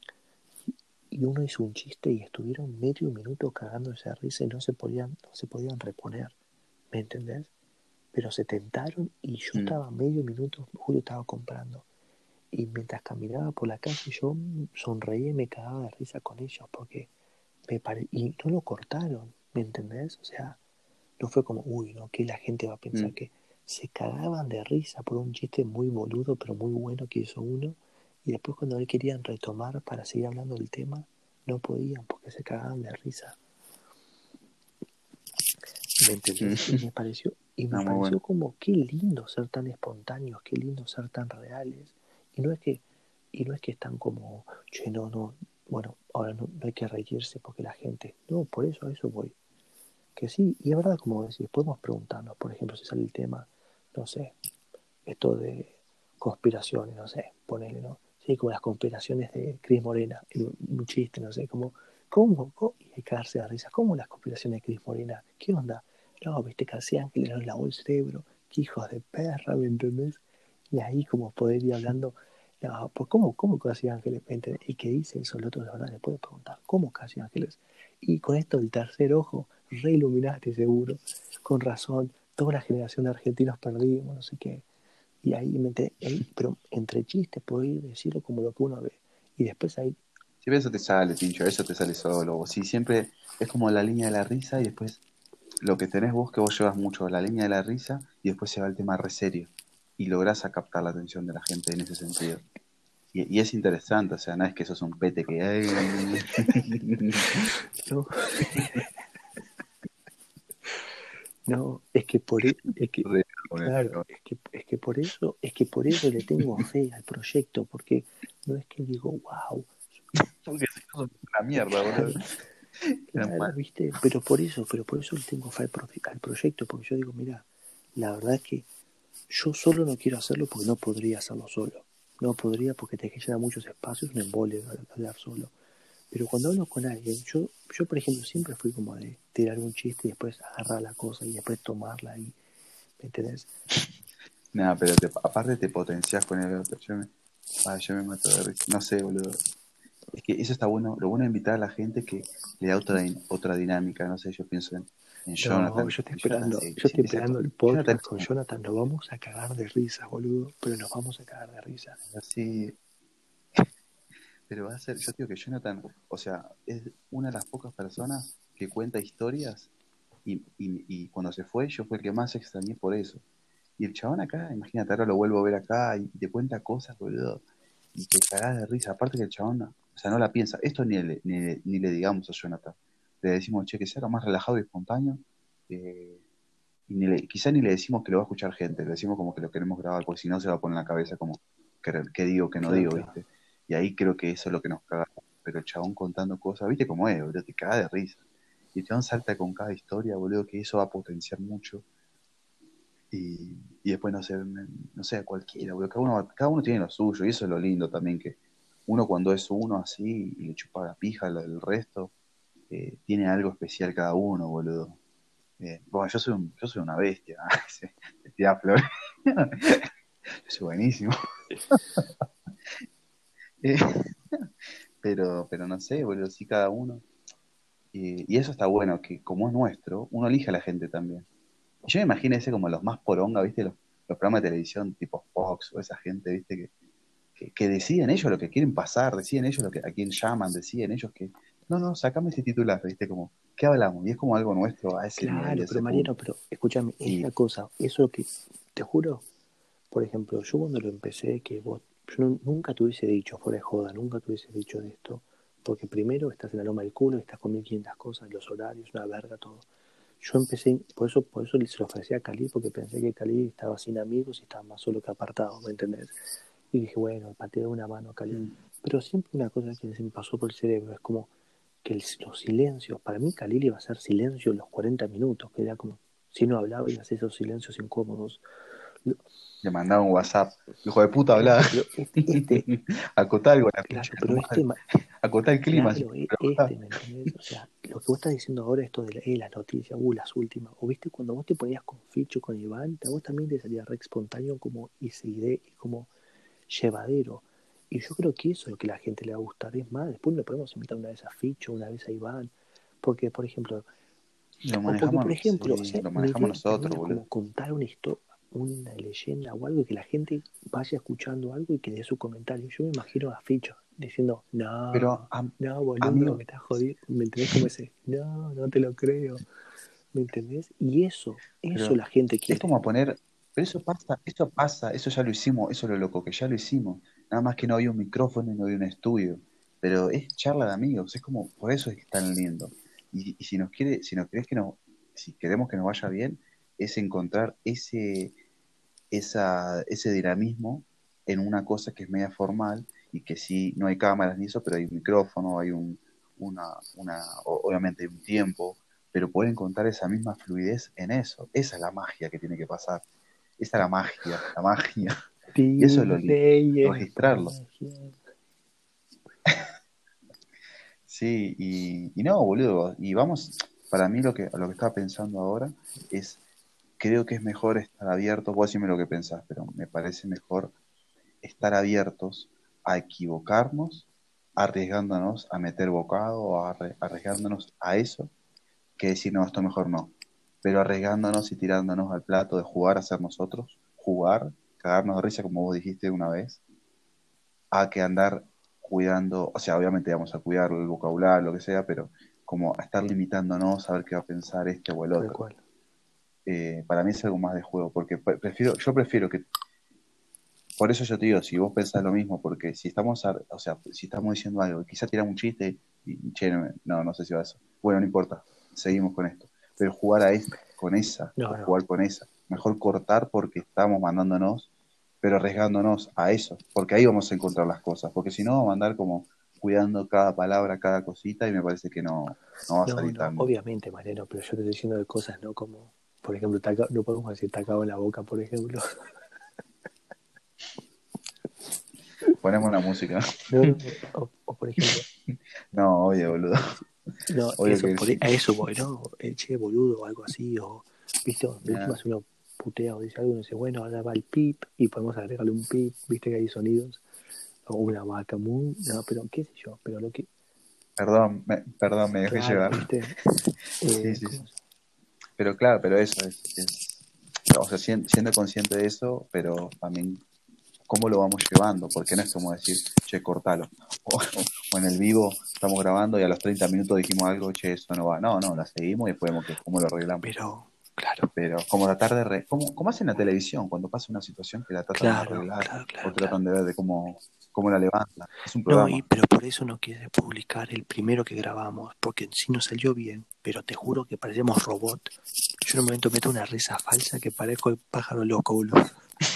Y uno hizo un chiste y estuvieron medio minuto cagándose de risa y no se podían reponer, ¿me entendés? Pero se tentaron y yo Mm, estaba medio minuto, Julio estaba comprando. Y mientras caminaba por la calle yo sonreía y me cagaba de risa con ellos porque y no lo cortaron, ¿me entendés? O sea, no fue como, uy, no, que la gente va a pensar mm. que se cagaban de risa por un chiste muy boludo pero muy bueno que hizo uno Y después cuando él querían retomar para seguir hablando del tema, no podían porque se cagaban de risa. ¿Me entendés? Ah, muy bueno. Como qué lindo ser tan espontáneos, qué lindo ser tan reales. Y no es que, y no es que están como, che, no, bueno, ahora no hay que reírse porque la gente. No, por eso a eso voy. Que sí, y es verdad, como decís, podemos preguntarnos, por ejemplo, si sale el tema, no sé, esto de conspiraciones, no sé, ponele, ¿no? Sí, como las conspiraciones de Cris Morena, un chiste, no sé, como, ¿cómo? Y hay que cagarse de risa, ¿cómo las conspiraciones de Cris Morena? ¿Qué onda? No, viste que hacían que le lavó el cerebro, qué hijos de perra, ¿me entendés? Y ahí como poder ir hablando, no, pues ¿cómo casi ángeles? ¿Me entendés? El que dice eso, el otro de verdad le puede preguntar, ¿cómo casi ángeles? Y con esto del tercer ojo, re iluminaste seguro, con razón, toda la generación de argentinos perdimos, no sé qué. Y pero entre chistes puedo ir decirlo como lo que uno ve. Y después ahí, Sí, eso te sale, Tincho, eso te sale solo. O sí, siempre es como la línea de la risa y después lo que tenés vos, que vos llevas mucho la línea de la risa y después se va el tema re serio. Y lográs a captar la atención de la gente en ese sentido. Y es interesante, o sea, no es que sos un pete que... "Ay". no, no, es que Re- bueno, claro, es que por eso le tengo fe al proyecto, porque no es que digo, wow, porque si no sos una mierda, boludo. claro, Era claro, mal. viste, pero por eso le tengo fe al proyecto, porque yo digo, mira, la verdad es que yo solo no quiero hacerlo porque no podría hacerlo solo. No podría porque te genera muchos espacios, un embole hablar solo. Pero cuando hablo con alguien, yo por ejemplo siempre fui como de tirar un chiste y después agarrar la cosa y después tomarla y, ¿me entendés? Nada, pero aparte te potenciás con el otro. Yo me mato de risa. No sé, boludo. Es que eso está bueno. Lo bueno de invitar a la gente es que le da otra dinámica. No sé, yo pienso en No, Jonathan. Y Jonathan yo se estoy empieza esperando el Jonathan podcast es con Jonathan, nos vamos a cagar de risa, boludo, pero nos vamos a cagar de risa. así. Pero va a ser, yo digo que Jonathan, o sea, es una de las pocas personas que cuenta historias y cuando se fue, yo fue el que más extrañé por eso. Y el chabón acá, imagínate, ahora lo vuelvo a ver acá y te cuenta cosas, boludo, y te cagás de risa. Aparte que el chabón, o sea, no la piensa. Esto ni le digamos a Jonathan. Le decimos, che, que sea lo más relajado y espontáneo. eh, y quizá ni le decimos que lo va a escuchar gente, le decimos como que lo queremos grabar, porque si no se va a poner en la cabeza como que digo, que no Claro, digo, claro. ¿viste? Y ahí creo que eso es lo que nos caga. Pero el chabón contando cosas, ¿viste cómo es, boludo? Te caga de risa. Y el chabón salta con cada historia, boludo, que eso va a potenciar mucho. Y después, no sé, cualquiera, boludo. Cada uno tiene lo suyo, y eso es lo lindo también, que uno cuando es uno así y le chupa la pija al resto, tiene algo especial cada uno, boludo. Bueno, yo soy una bestia. Sí, te tira flores. Yo soy buenísimo. Eh, pero no sé, boludo, sí cada uno. Y eso está bueno, que como es nuestro, uno elige a la gente también. Y yo me imagino ese como los más poronga, ¿viste? Los programas de televisión tipo Fox o esa gente, ¿viste? Que deciden ellos lo que quieren pasar, deciden ellos a quién llaman, deciden ellos que, no, sacame ese titular, ¿viste? Como, ¿qué hablamos? Y es como algo nuestro a ese nivel y a Claro, pero ese Mariano, punto. pero escúchame, es Y la cosa, eso que, te juro, por ejemplo, yo cuando lo empecé, yo nunca te hubiese dicho, fuera de joda, nunca te hubiese dicho de esto, porque primero estás en la loma del culo, estás con 1500 cosas, los horarios, una verga, todo. Yo empecé, por eso se lo ofrecí a Cali, porque pensé que Cali estaba sin amigos y estaba más solo que apartado, ¿me entendés? Y dije, bueno, pateo una mano a Cali. mm, Pero siempre una cosa que se me pasó por el cerebro es como que los silencios, para mí Khalil iba a ser silencio en los 40 minutos, que era como, si no hablaba y hacía esos silencios incómodos. le mandaba un WhatsApp. Hijo de puta, hablaba. Claro, pero Acotá algo a la concha claro, de tu pero madre. Acotá el clima, sí, claro, pero acotá. ¿me entendés? O sea, lo que vos estás diciendo ahora, esto de las noticias, las últimas, o viste cuando vos te ponías con Ficho, con Iván, a vos también te salía re espontáneo como y como llevadero. Y yo creo que eso es lo que a la gente le va a gustar. Es más, después le podemos invitar una vez a Ficho, una vez a Iván, porque, por ejemplo, Lo porque, por manejamos, ejemplo, o sí, sea, lo mi manejamos idea también nosotros, es boludo. como contar una historia, una leyenda o algo y que la gente vaya escuchando algo y que dé su comentario. Yo me imagino a Ficho diciendo, Pero, no, boludo, amigo, me estás jodiendo. ¿Me entendés como ese? No te lo creo. ¿Me entendés? Y eso pero la gente es quiere. como poner, pero eso pasa, eso ya lo hicimos, eso es lo loco, que ya lo hicimos. nada más que no había un micrófono y no había un estudio, pero es charla de amigos, es como, por eso es tan lindo. Y si nos quiere, si nos querés que no, si queremos que nos vaya bien, es encontrar ese dinamismo en una cosa que es media formal y que sí, no hay cámaras ni eso, pero hay un micrófono, hay obviamente hay un tiempo, pero poder encontrar esa misma fluidez en eso. Esa es la magia que tiene que pasar. Esa es la magia, la magia. Y eso es lo lindo, Disney es registrarlo. magia. Sí, y no, boludo, y vamos, para mí lo que estaba pensando ahora es, creo que es mejor estar abiertos, vos decime lo que pensás, pero me parece mejor estar abiertos a equivocarnos, arriesgándonos a meter bocado o arriesgándonos a eso, que decir, no, esto mejor no. Pero arriesgándonos y tirándonos al plato de jugar a ser nosotros, jugar, cagarnos de risa como vos dijiste una vez, a que andar cuidando, o sea, obviamente vamos a cuidar el vocabulario, lo que sea, pero como a estar limitándonos a ver qué va a pensar este o el Tal otro. cual. Para mí es algo más de juego, porque yo prefiero que por eso yo te digo, si vos pensás lo mismo, porque si estamos, o sea, si estamos diciendo algo, quizá tiramos un chiste y che, no sé si va a eso. Bueno, no importa, seguimos con esto. Pero jugar con esa, No, o no. jugar con esa. Mejor cortar porque estamos mandándonos, pero arriesgándonos a eso, porque ahí vamos a encontrar las cosas. Porque si no, vamos a andar como cuidando cada palabra, cada cosita, y me parece que no va a No, salir no, tan. obviamente, Mariano, pero yo te estoy diciendo de cosas, ¿no? Como, por ejemplo, no podemos decir tacado en la boca, por ejemplo. Ponemos una música. No, no, o por ejemplo, No, oye, boludo. no, Obvio eso, que sí. a eso voy, ¿no? Che, boludo, o algo así, o, viste, de Ah, última si uno putea o dice algo, uno dice, bueno, ahora va el pip, y podemos agregarle un pip, viste que hay sonidos, o una vaca muy, no, pero qué sé yo, pero lo que, perdón, me dejé claro, llevar. viste, Sí, sí, ¿cómo sí. se Pero claro, pero eso o sea, siendo consciente de eso, pero también cómo lo vamos llevando, porque no es como decir, che, cortalo. O en el vivo estamos grabando y a los 30 minutos dijimos algo, che, eso no va. No, la seguimos y después vemos cómo lo arreglamos. pero, claro, Pero como tratar como hacen en la televisión, cuando pasa una situación que la tratan de claro, arreglar claro, o claro, claro. tratan de ver de cómo la levantan. Es un No, programa. pero por eso no quise publicar el primero que grabamos, porque sí nos salió bien, pero te juro que parecemos robot. Yo en un momento meto una risa falsa que parezco el pájaro loco, boludo.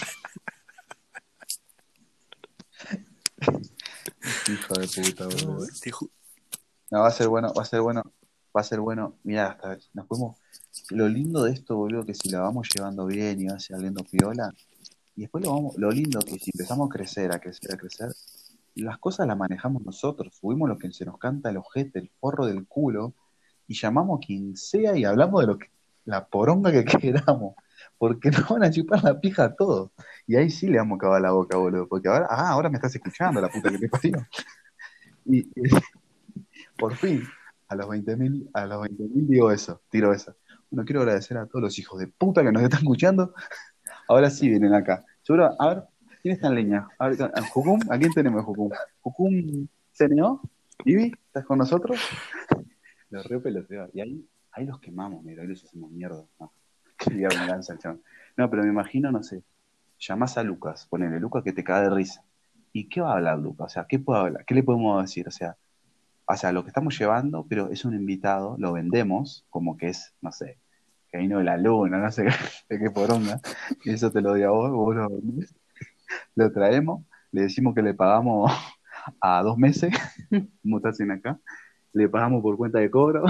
Hijo de puta, No, boludo. No, va a ser bueno, va a ser bueno, va a ser bueno. Mira, hasta nos podemos. Lo lindo de esto, boludo, que si la vamos llevando bien y va saliendo piola, y después lo lindo que si empezamos a crecer, a crecer, a crecer, las cosas las manejamos nosotros, subimos lo que se nos canta el ojete, el forro del culo, y llamamos a quien sea y hablamos de la poronga que queramos, porque nos van a chupar la pija a todos. Y ahí sí le vamos a acabar la boca, boludo, porque ahora me estás escuchando, la puta que te parió. Y por fin, a los 20.000 digo eso, tiro eso. Bueno, quiero agradecer a todos los hijos de puta que nos están escuchando. Ahora sí vienen acá. Seguro, a ver, ¿quién está en línea? A ver, Jucum, ¿a quién tenemos, Jucum? Jucum CNO, Vivi, ¿estás con nosotros? Los re peloteo. Y ahí los quemamos, mira, ahí los hacemos mierda. No, qué día me lanza el chabón. No, pero me imagino, no sé, llamás a Lucas, ponele, Lucas que te cae de risa. ¿Y qué va a hablar Lucas? O sea, ¿qué puede hablar? ¿Qué le podemos decir? O sea, lo que estamos llevando, pero es un invitado, lo vendemos como que es, no sé, que vino de la luna, no sé de qué poronga, y eso te lo doy a vos lo vendés. Lo traemos, le decimos que le pagamos a 2 meses, como está haciendo acá, le pagamos por cuenta de cobro,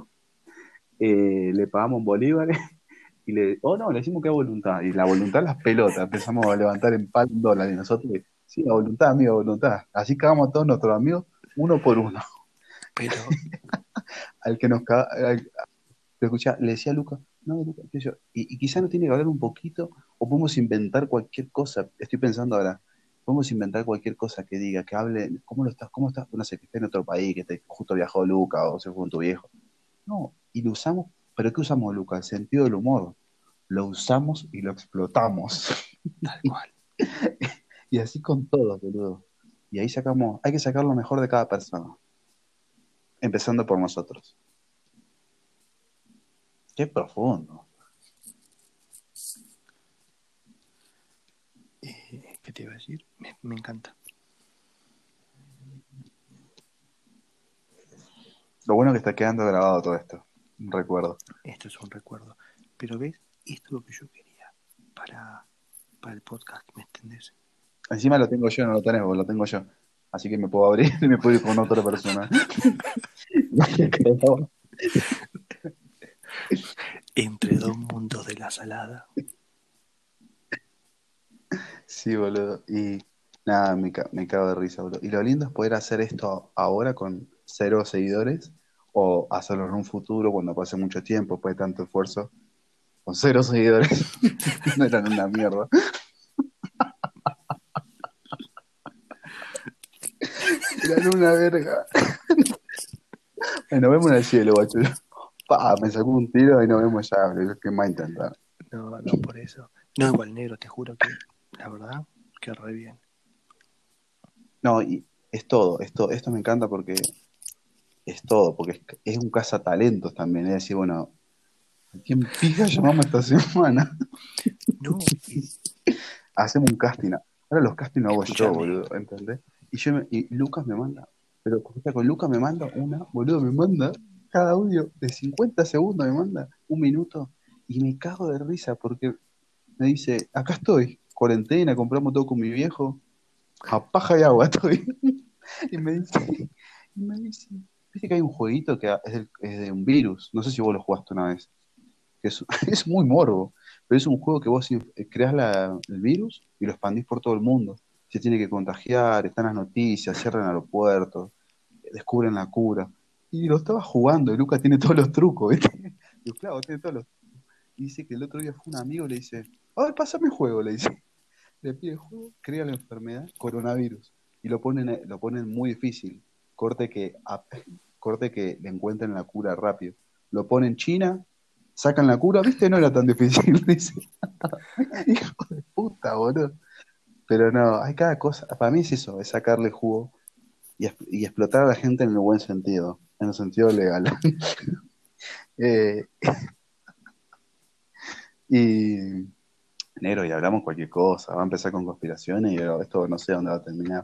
le pagamos en bolívares, no, le decimos que es voluntad, y la voluntad las pelotas, empezamos a levantar en pal dólares, y nosotros, sí, la voluntad, amigo, voluntad, así cagamos a todos nuestros amigos, uno por uno, Pero, al que nos caga, pero escucha, le decía a Luca, no, Luca, qué sé yo, y quizá no tiene que hablar un poquito, o podemos inventar cualquier cosa, estoy pensando ahora, podemos inventar cualquier cosa que diga, que hable, cómo estás, no sé, que esté en otro país, justo viajó Luca, o se fue con tu viejo. No, y lo usamos, pero ¿qué usamos, Luca? El sentido del humor. Lo usamos y lo explotamos. tal cual. Y así con todo, boludo. Y ahí hay que sacar lo mejor de cada persona, empezando por nosotros. Qué profundo. ¿Qué te iba a decir? Me encanta. Lo bueno es que está quedando grabado todo esto. Un recuerdo. Esto es un recuerdo. Pero ves, esto es lo que yo quería para, para el podcast, ¿me entendés? Encima lo tengo yo, no lo tenés vos, lo tengo yo. Así que me puedo abrir y me puedo ir con otra persona. Entre dos mundos de la salada. Sí, boludo. Y nada, me cago de risa, boludo. Y lo lindo es poder hacer esto ahora con 0 seguidores o hacerlo en un futuro cuando pase mucho tiempo, después de tanto esfuerzo, con 0 seguidores. No eran una mierda. Eran una verga. Nos vemos en el cielo, guacho. Pa, me sacó un tiro y nos vemos ya, boludo. ¿Qué más intentar? No, no, por eso. No, igual negro, te juro que, la verdad, que re bien. No, y es todo, esto me encanta porque es todo, porque es un cazatalentos también. Es decir, bueno, ¿a quién pija llamamos esta semana? No, Hacemos un casting. Ahora los castings lo hago yo, escúchame. boludo, ¿entendés? Y Lucas me manda, pero escucha, con Lucas me manda boludo, me manda cada audio de 50 segundos, me manda 1 minuto, y me cago de risa porque me dice, acá estoy, cuarentena, compramos todo con mi viejo, a paja y agua estoy. Y me dice, viste que hay un jueguito que es de un virus, no sé si vos lo jugaste una vez, que es, es muy morbo, pero es un juego que vos creás el virus y lo expandís por todo el mundo. Se tiene que contagiar, están las noticias, cierran aeropuertos, descubren la cura. Y lo estaba jugando, y Luca tiene todos los trucos, ¿viste? Y claro, tiene todos los. Y dice que el otro día fue un amigo y le dice, a ver, pásame el juego, le dice. Le pide el juego, crea la enfermedad, coronavirus. Y lo ponen muy difícil. Corte que, corte que le encuentren la cura rápido. Lo pone en China, sacan la cura, ¿viste? No era tan difícil, dice. Hijo de puta, boludo. Pero no, hay cada cosa. Para mí es eso, es sacarle jugo y explotar a la gente en el buen sentido, en el sentido legal. Eh, y negro, y hablamos cualquier cosa, va a empezar con conspiraciones y esto no sé dónde va a terminar.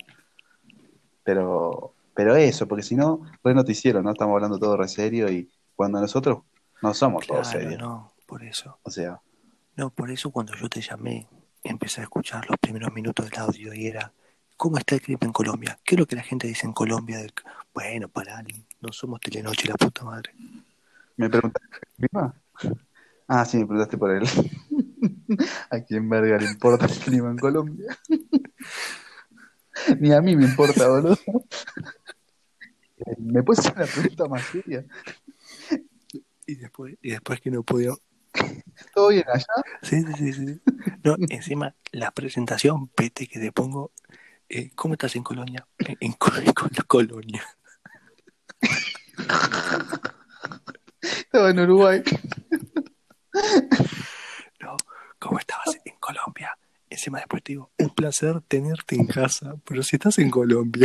Pero eso, porque si no, re noticiero, ¿no? Estamos hablando todo re serio y cuando nosotros no somos todos Claro, serios. no, por eso. O sea, No, por eso cuando yo te llamé, empecé a escuchar los primeros minutos del audio y era, ¿cómo está el clima en Colombia? ¿Qué es lo que la gente dice en Colombia? Bueno, pará, no somos Telenoche, la puta madre. ¿me preguntaste por el clima? Ah, sí, me preguntaste por él. ¿A quién verga le importa el clima en Colombia? Ni a mí me importa, boludo. ¿Me puedes hacer una pregunta más seria? Y después que no podía. ¿Todo bien allá? Sí, sí, sí, sí. No, encima, la presentación, pete que te pongo, ¿cómo estás en Colonia? En la Colonia. Estaba en Uruguay. No, ¿cómo estabas en Colombia? Encima después te digo, un placer tenerte en casa, pero si estás en Colombia.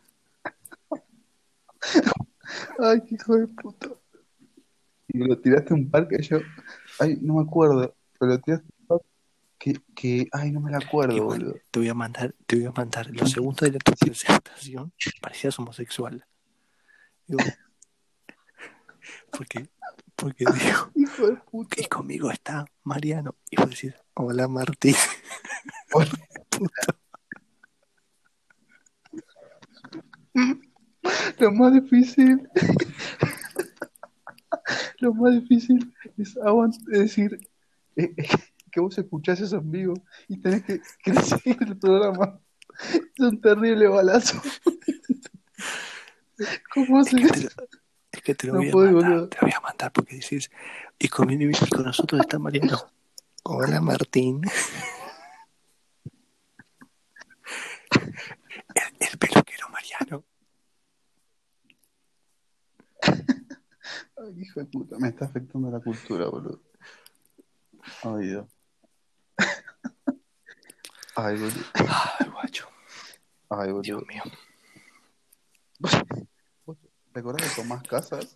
Ay, qué hijo de puta. Y lo tiraste a un parque, yo. Ay, no me acuerdo. Pero lo tiraste a un parque ay, no me la acuerdo, Igual, boludo. te voy a mandar los segundos de tu Sí, presentación, parecías homosexual. Digo, porque, porque digo, hijo de puta. y conmigo está Mariano. Y vos decís, hola Martín, puto. Lo más difícil, lo más difícil es decir que vos escuchás eso en vivo y tenés que seguir el programa. Es un terrible balazo. ¿Cómo Es que haces te lo, eso? es que te lo No voy a puedo, mandar, boludo. te lo voy a mandar porque decís, y con nosotros está Mariano. Hola Martín, el peluquero Mariano. Ay, hijo de puta, me está afectando la cultura, boludo. Ay, Dios. Ay, boludo. Ay, guacho, Ay, Dios boludo. mío. ¿Vos ¿Te acordás de Tomás Casas?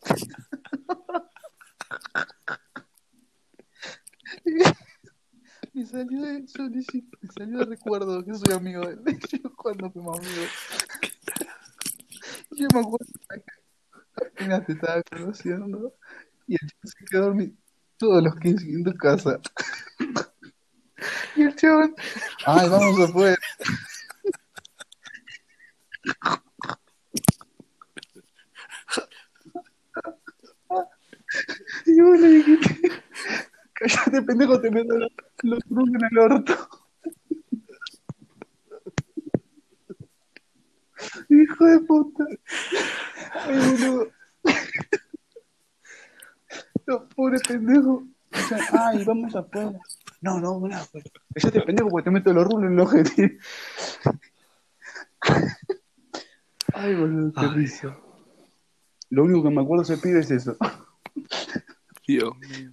Me salió de recuerdo que soy amigo de él. Yo cuando fuimos amigos. Yo me acuerdo apenas te estaba conociendo y el chabón se quedó dormido todos los 15 en tu casa. Y el chabón, ay, vamos afuera. Y vos le dijiste, cállate, pendejo, te meto los trucos en el orto. Hijo de puta. Ay, boludo. No, pobre pendejo. O sea, ay, vamos afuera. No, no, no, afuera. Cállate, pendejo, porque te meto los rulos en el ojete. Ay, boludo, qué risa. Lo único que me acuerdo de ese pibe es eso. Dios mío.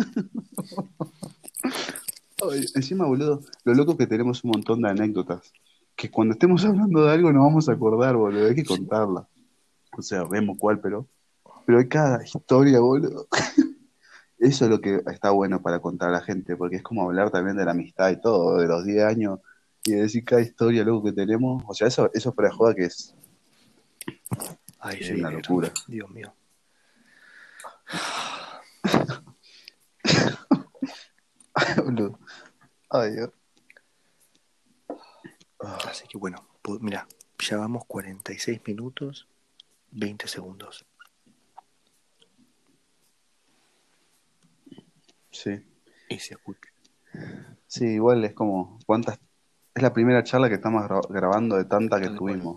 Ay, encima, boludo, lo loco que tenemos un montón de anécdotas. Que cuando estemos hablando de algo nos vamos a acordar, boludo. Hay que contarla. O sea, vemos cuál, pero hay cada historia, boludo. Eso es lo que está bueno para contar a la gente, porque es como hablar también de la amistad y todo, de los 10 años, y de decir cada historia, loco, que tenemos. O sea, eso fuera de joda que es Ay, una sí, negro. locura. Dios mío. Boludo. Ay, Dios. Así que bueno, mira, ya vamos 46 minutos, 20 segundos. Sí. Y se escucha. Sí, igual es como, ¿cuántas? Es la primera charla que estamos grabando de tantas que Tal cual. tuvimos.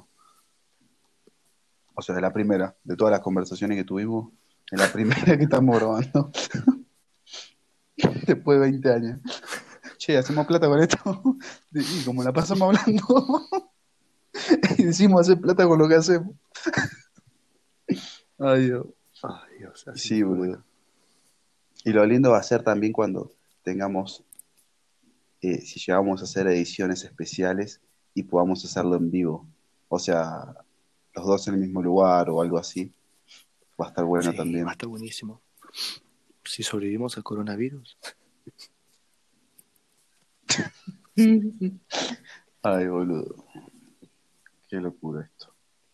O sea, de la primera, de todas las conversaciones que tuvimos, es la primera que estamos grabando. Después de 20 años. Che, hacemos plata con esto. Y como la pasamos hablando, y decimos hacer plata con lo que hacemos. Ay, Dios. Ay, Dios, así Sí, que boludo. bueno. Y lo lindo va a ser también cuando tengamos, si llegamos a hacer ediciones especiales y podamos hacerlo en vivo. O sea, los dos en el mismo lugar o algo así. Va a estar bueno Sí, también. va a estar buenísimo. Si sobrevivimos al coronavirus. Ay, boludo. Qué locura esto.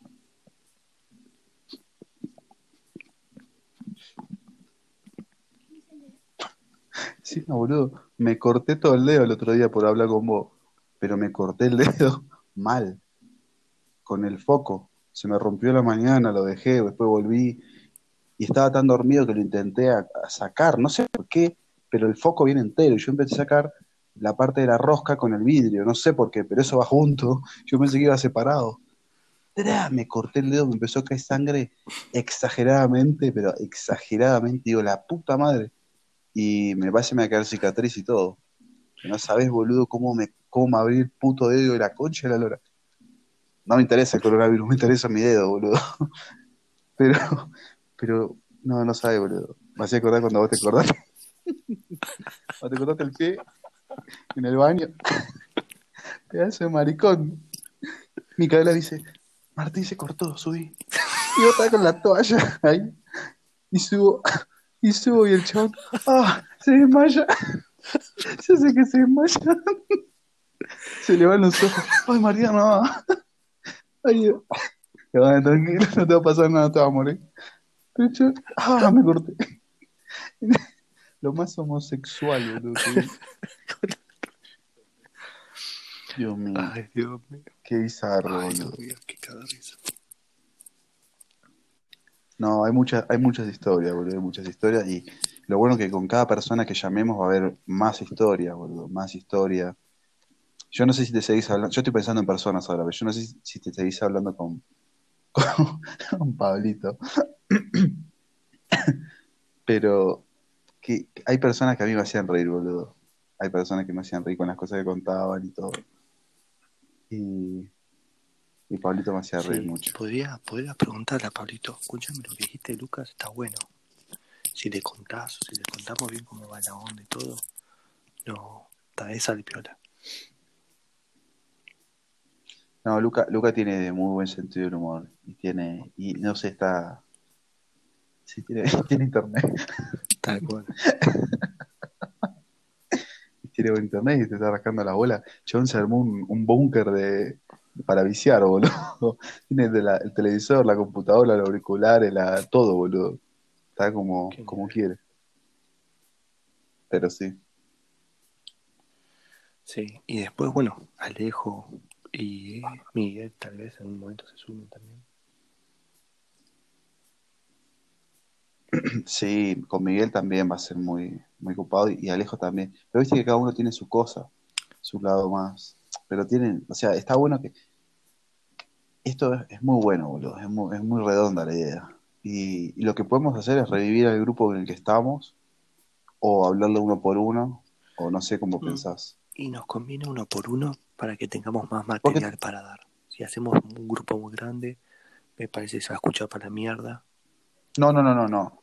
Sí, no, boludo. Me corté todo el dedo el otro día por hablar con vos. Pero me corté el dedo mal. Con el foco. Se me rompió en la mañana, lo dejé, después volví. Y estaba tan dormido que lo intenté a sacar. No sé por qué, pero el foco viene entero. Y yo empecé a sacar la parte de la rosca con el vidrio. No sé por qué, pero eso va junto. Yo pensé que iba separado. Me corté el dedo, me empezó a caer sangre exageradamente, pero exageradamente. Digo, la puta madre. Y me parece que me va a quedar cicatriz y todo. Que no sabes, boludo, cómo me abrí el puto dedo de la concha de la lora. No me interesa el coronavirus, me interesa mi dedo, boludo. Pero, pero, no sabes, boludo. Me hacía acordar cuando vos te acordaste. Cuando te cortaste el pie en el baño. Pedazo de maricón. Micaela dice, Martín se cortó, subí. Y yo estaba con la toalla ahí. Y subo y el chabón, se desmaya. Yo sé que se desmaya. Se le van los ojos. Ay, Mariano. Ay, Dios. Tranquilo, no te va a pasar nada, te va a morir. Pero yo, me corté. Lo más homosexual, boludo. Dios mío, Ay, Dios mío. qué bizarro, Ay, boludo. Dios mío, qué cada risa. No, hay muchas historias, boludo, hay muchas historias. Y lo bueno que con cada persona que llamemos va a haber más historias, boludo, más historias. Yo no sé si te seguís hablando, yo estoy pensando en personas ahora, pero yo no sé si te seguís hablando con Pablito. Pero que hay personas que a mí me hacían reír, boludo. Hay personas que me hacían reír con las cosas que contaban y todo. Y, y Pablito me hacía reír Sí, mucho. podría preguntarle a Pablito, escúchame lo que dijiste, Lucas, está bueno. Si le contás, o si le contamos bien cómo va la onda y todo, no, tal vez sale piola. No, Luca tiene muy buen sentido del humor. Y no sé, sí, tiene internet. Tal cual. Tiene buen internet y te está rascando la bola. Chabón se armó un búnker de para viciar, boludo. Tiene el televisor, la computadora, los auriculares, todo, boludo. Está Qué como nivel. quiere. Pero sí. Sí, y después, bueno, Alejo y Miguel tal vez en un momento se sumen también. Sí, con Miguel también va a ser muy ocupado y Alejo también. Pero viste que cada uno tiene su cosa, su lado más. Pero tienen, o sea, está bueno que esto es muy bueno, boludo. Es muy redonda la idea. Y lo que podemos hacer es revivir al grupo en el que estamos, o hablarlo uno por uno, o no sé cómo Mm. pensás. Y nos conviene uno por uno para que tengamos más Porque, material para dar. Si hacemos un grupo muy grande, me parece que se va a escuchar para la mierda. no, no, no, no, no.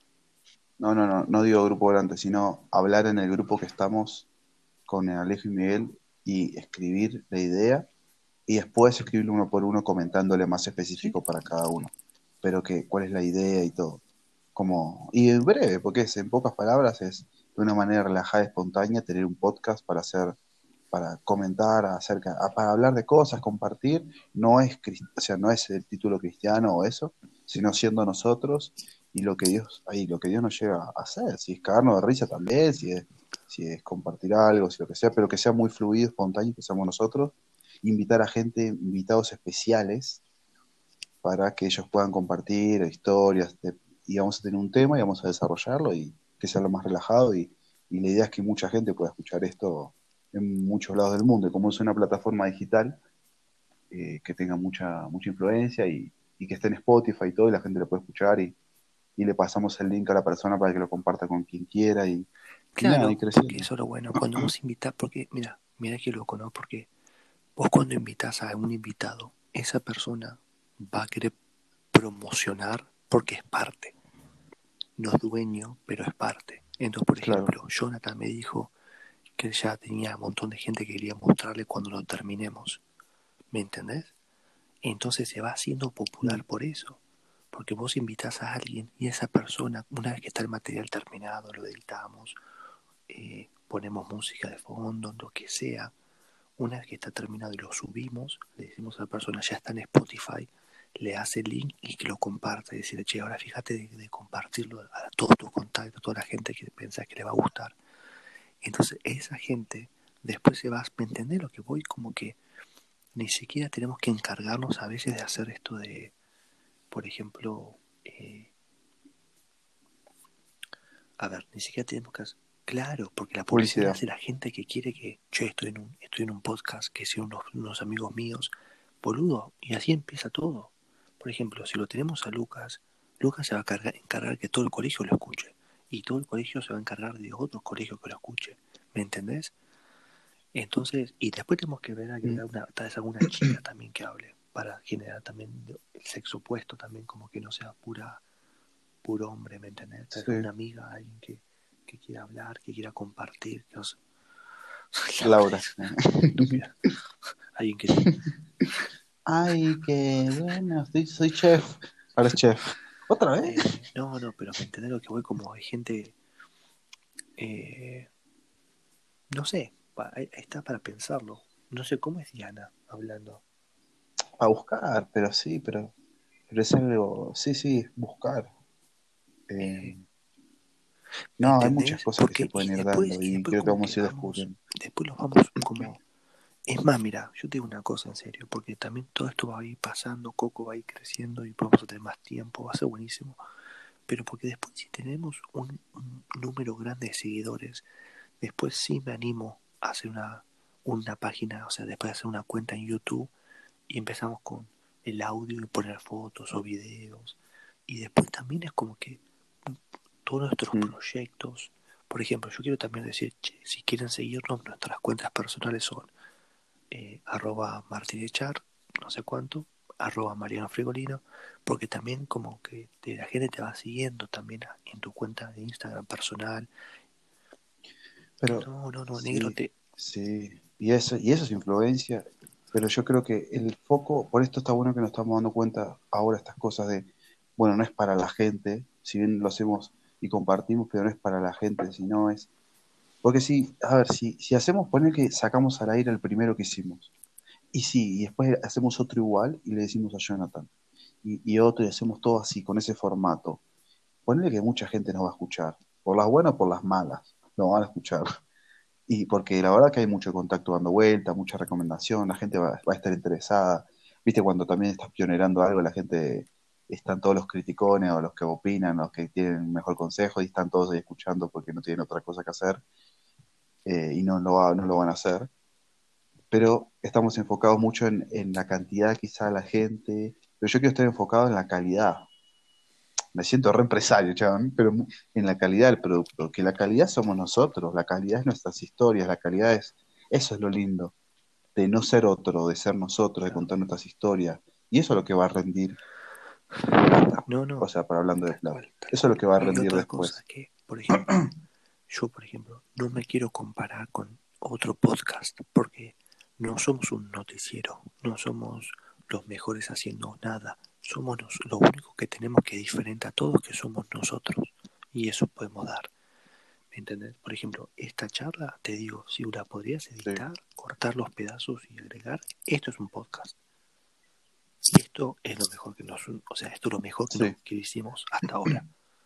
No digo grupo grande, sino hablar en el grupo que estamos con Alejo y Miguel y escribir la idea y después escribirlo uno por uno comentándole más Sí, específico para cada uno. Pero que cuál es la idea y todo. Y en breve, porque en pocas palabras es de una manera relajada y espontánea tener un podcast para hacer, para comentar para hablar de cosas, compartir, o sea, no es el título cristiano o eso, sino siendo nosotros y lo que Dios nos llega a hacer, si es cagarnos de risa también, si es compartir algo, si lo que sea, pero que sea muy fluido, espontáneo, que seamos nosotros, invitar a gente, invitados especiales, para que ellos puedan compartir historias, y vamos a tener un tema y vamos a desarrollarlo y que sea lo más relajado y la idea es que mucha gente pueda escuchar esto en muchos lados del mundo, y como es una plataforma digital que tenga mucha influencia y que esté en Spotify y todo, y la gente lo puede escuchar y le pasamos el link a la persona para que lo comparta con quien quiera y nada, y claro, porque creciendo. eso es lo bueno. Cuando vos invitás, porque mira que loco, ¿no? Porque vos cuando invitás a un invitado, esa persona va a querer promocionar porque es parte. No es dueño, pero es parte. Entonces, por Claro. ejemplo, Jonathan me dijo que ya tenía un montón de gente que quería mostrarle cuando lo terminemos. ¿Me entendés? Entonces se va haciendo Mm. popular por eso. Porque vos invitas a alguien y esa persona, una vez que está el material terminado, lo editamos, ponemos música de fondo, lo que sea, una vez que está terminado y lo subimos, le decimos a la persona, ya está en Spotify, le hace el link y que lo comparte. Y decirle, che, ahora fíjate de compartirlo a todos tus contactos, a toda la gente que pensás que le va a gustar. Entonces esa gente después se va, ¿me entendés lo que voy? Como que ni siquiera tenemos que encargarnos a veces de hacer esto de, por ejemplo, a ver, ni siquiera tenemos que hacer, claro, porque la publicidad la Publicidad. hace la gente que quiere que, che, estoy en un podcast, que sean unos amigos míos, boludo, y así empieza todo. Por ejemplo, si lo tenemos a Lucas, Lucas se va a encargar que todo el colegio lo escuche, y todo el colegio se va a encargar de otros colegios que lo escuche, ¿me entendés? Entonces, y después tenemos que ver Mm. agregar tal vez alguna chica también que hable, para generar también el sexo opuesto también, como que no sea puro hombre, ¿me entendés? Tal vez Sí. una amiga, alguien que quiera hablar, que quiera compartir, que no sé. Laura, Laura. estúpida. Alguien que, Ay, qué bueno, soy chef. Ahora es chef. ¿Otra vez? no, no, pero me entendés lo que voy, como hay gente, eh, no sé, ahí está para pensarlo. No sé cómo es Diana hablando. A buscar, pero es algo, sí, buscar. Eh, Eh, ¿Me no, hay muchas entendés? cosas que se Porque, pueden ir dando y y después creo que como vamos que a ir vamos, descubriendo. después los vamos como. Es más, mira, yo te digo una cosa en serio, porque también todo esto va a ir pasando, Coco va a ir creciendo y vamos a tener más tiempo, va a ser buenísimo. Pero porque después si tenemos un número grande de seguidores, después sí me animo a hacer una página, o sea, después de hacer una cuenta en YouTube y empezamos con el audio y poner fotos o videos. Y después también es como que todos nuestros Mm. proyectos, por ejemplo, yo quiero también decir, che, si quieren seguirnos, nuestras cuentas personales son arroba martinechar, no sé cuánto, arroba Mariano Frigolino, porque también como que la gente te va siguiendo también en tu cuenta de Instagram personal. Pero No, no, no, negro, sí, sí, y eso es influencia, pero yo creo que el foco, por esto está bueno que nos estamos dando cuenta ahora estas cosas de, bueno, no es para la gente, si bien lo hacemos y compartimos, pero no es para la gente, sino porque si, a ver, si hacemos, poner que sacamos al aire el primero que hicimos, Y sí, y después hacemos otro igual y le decimos a Jonathan. Y otro y hacemos todo así, con ese formato. Ponele que mucha gente nos va a escuchar. Por las buenas o por las malas. Nos van a escuchar. Y porque la verdad que hay mucho contacto dando vuelta, mucha recomendación, la gente va a estar interesada. Viste, cuando también estás pionerando algo, la gente, están todos los criticones o los que opinan, los que tienen un mejor consejo y están todos ahí escuchando porque no tienen otra cosa que hacer y no lo van a hacer. Pero estamos enfocados mucho en la cantidad quizá de la gente, pero yo quiero estar enfocado en la calidad. Me siento re empresario, chabón, pero en la calidad del producto, que la calidad somos nosotros, la calidad es nuestras historias, la calidad es, eso es lo lindo, de no ser otro, de ser nosotros, de Claro. contar nuestras historias, y eso es lo que va a rendir plata, No, o no, sea, para hablando de tal plata, cual, tal eso es lo cual. que va a Y rendir otra cosa después. que, por ejemplo, yo, por ejemplo, no me quiero comparar con otro podcast porque no somos un noticiero, no somos los mejores haciendo nada. Somos lo único que tenemos que diferente a todos que somos nosotros. Y eso podemos dar. ¿Me entendés? Por ejemplo, esta charla, te digo, si la podrías Sí, editar, cortar los pedazos y agregar, esto es un podcast. Esto es lo mejor que nos, o sea, esto es lo mejor sí. que hicimos hasta ahora.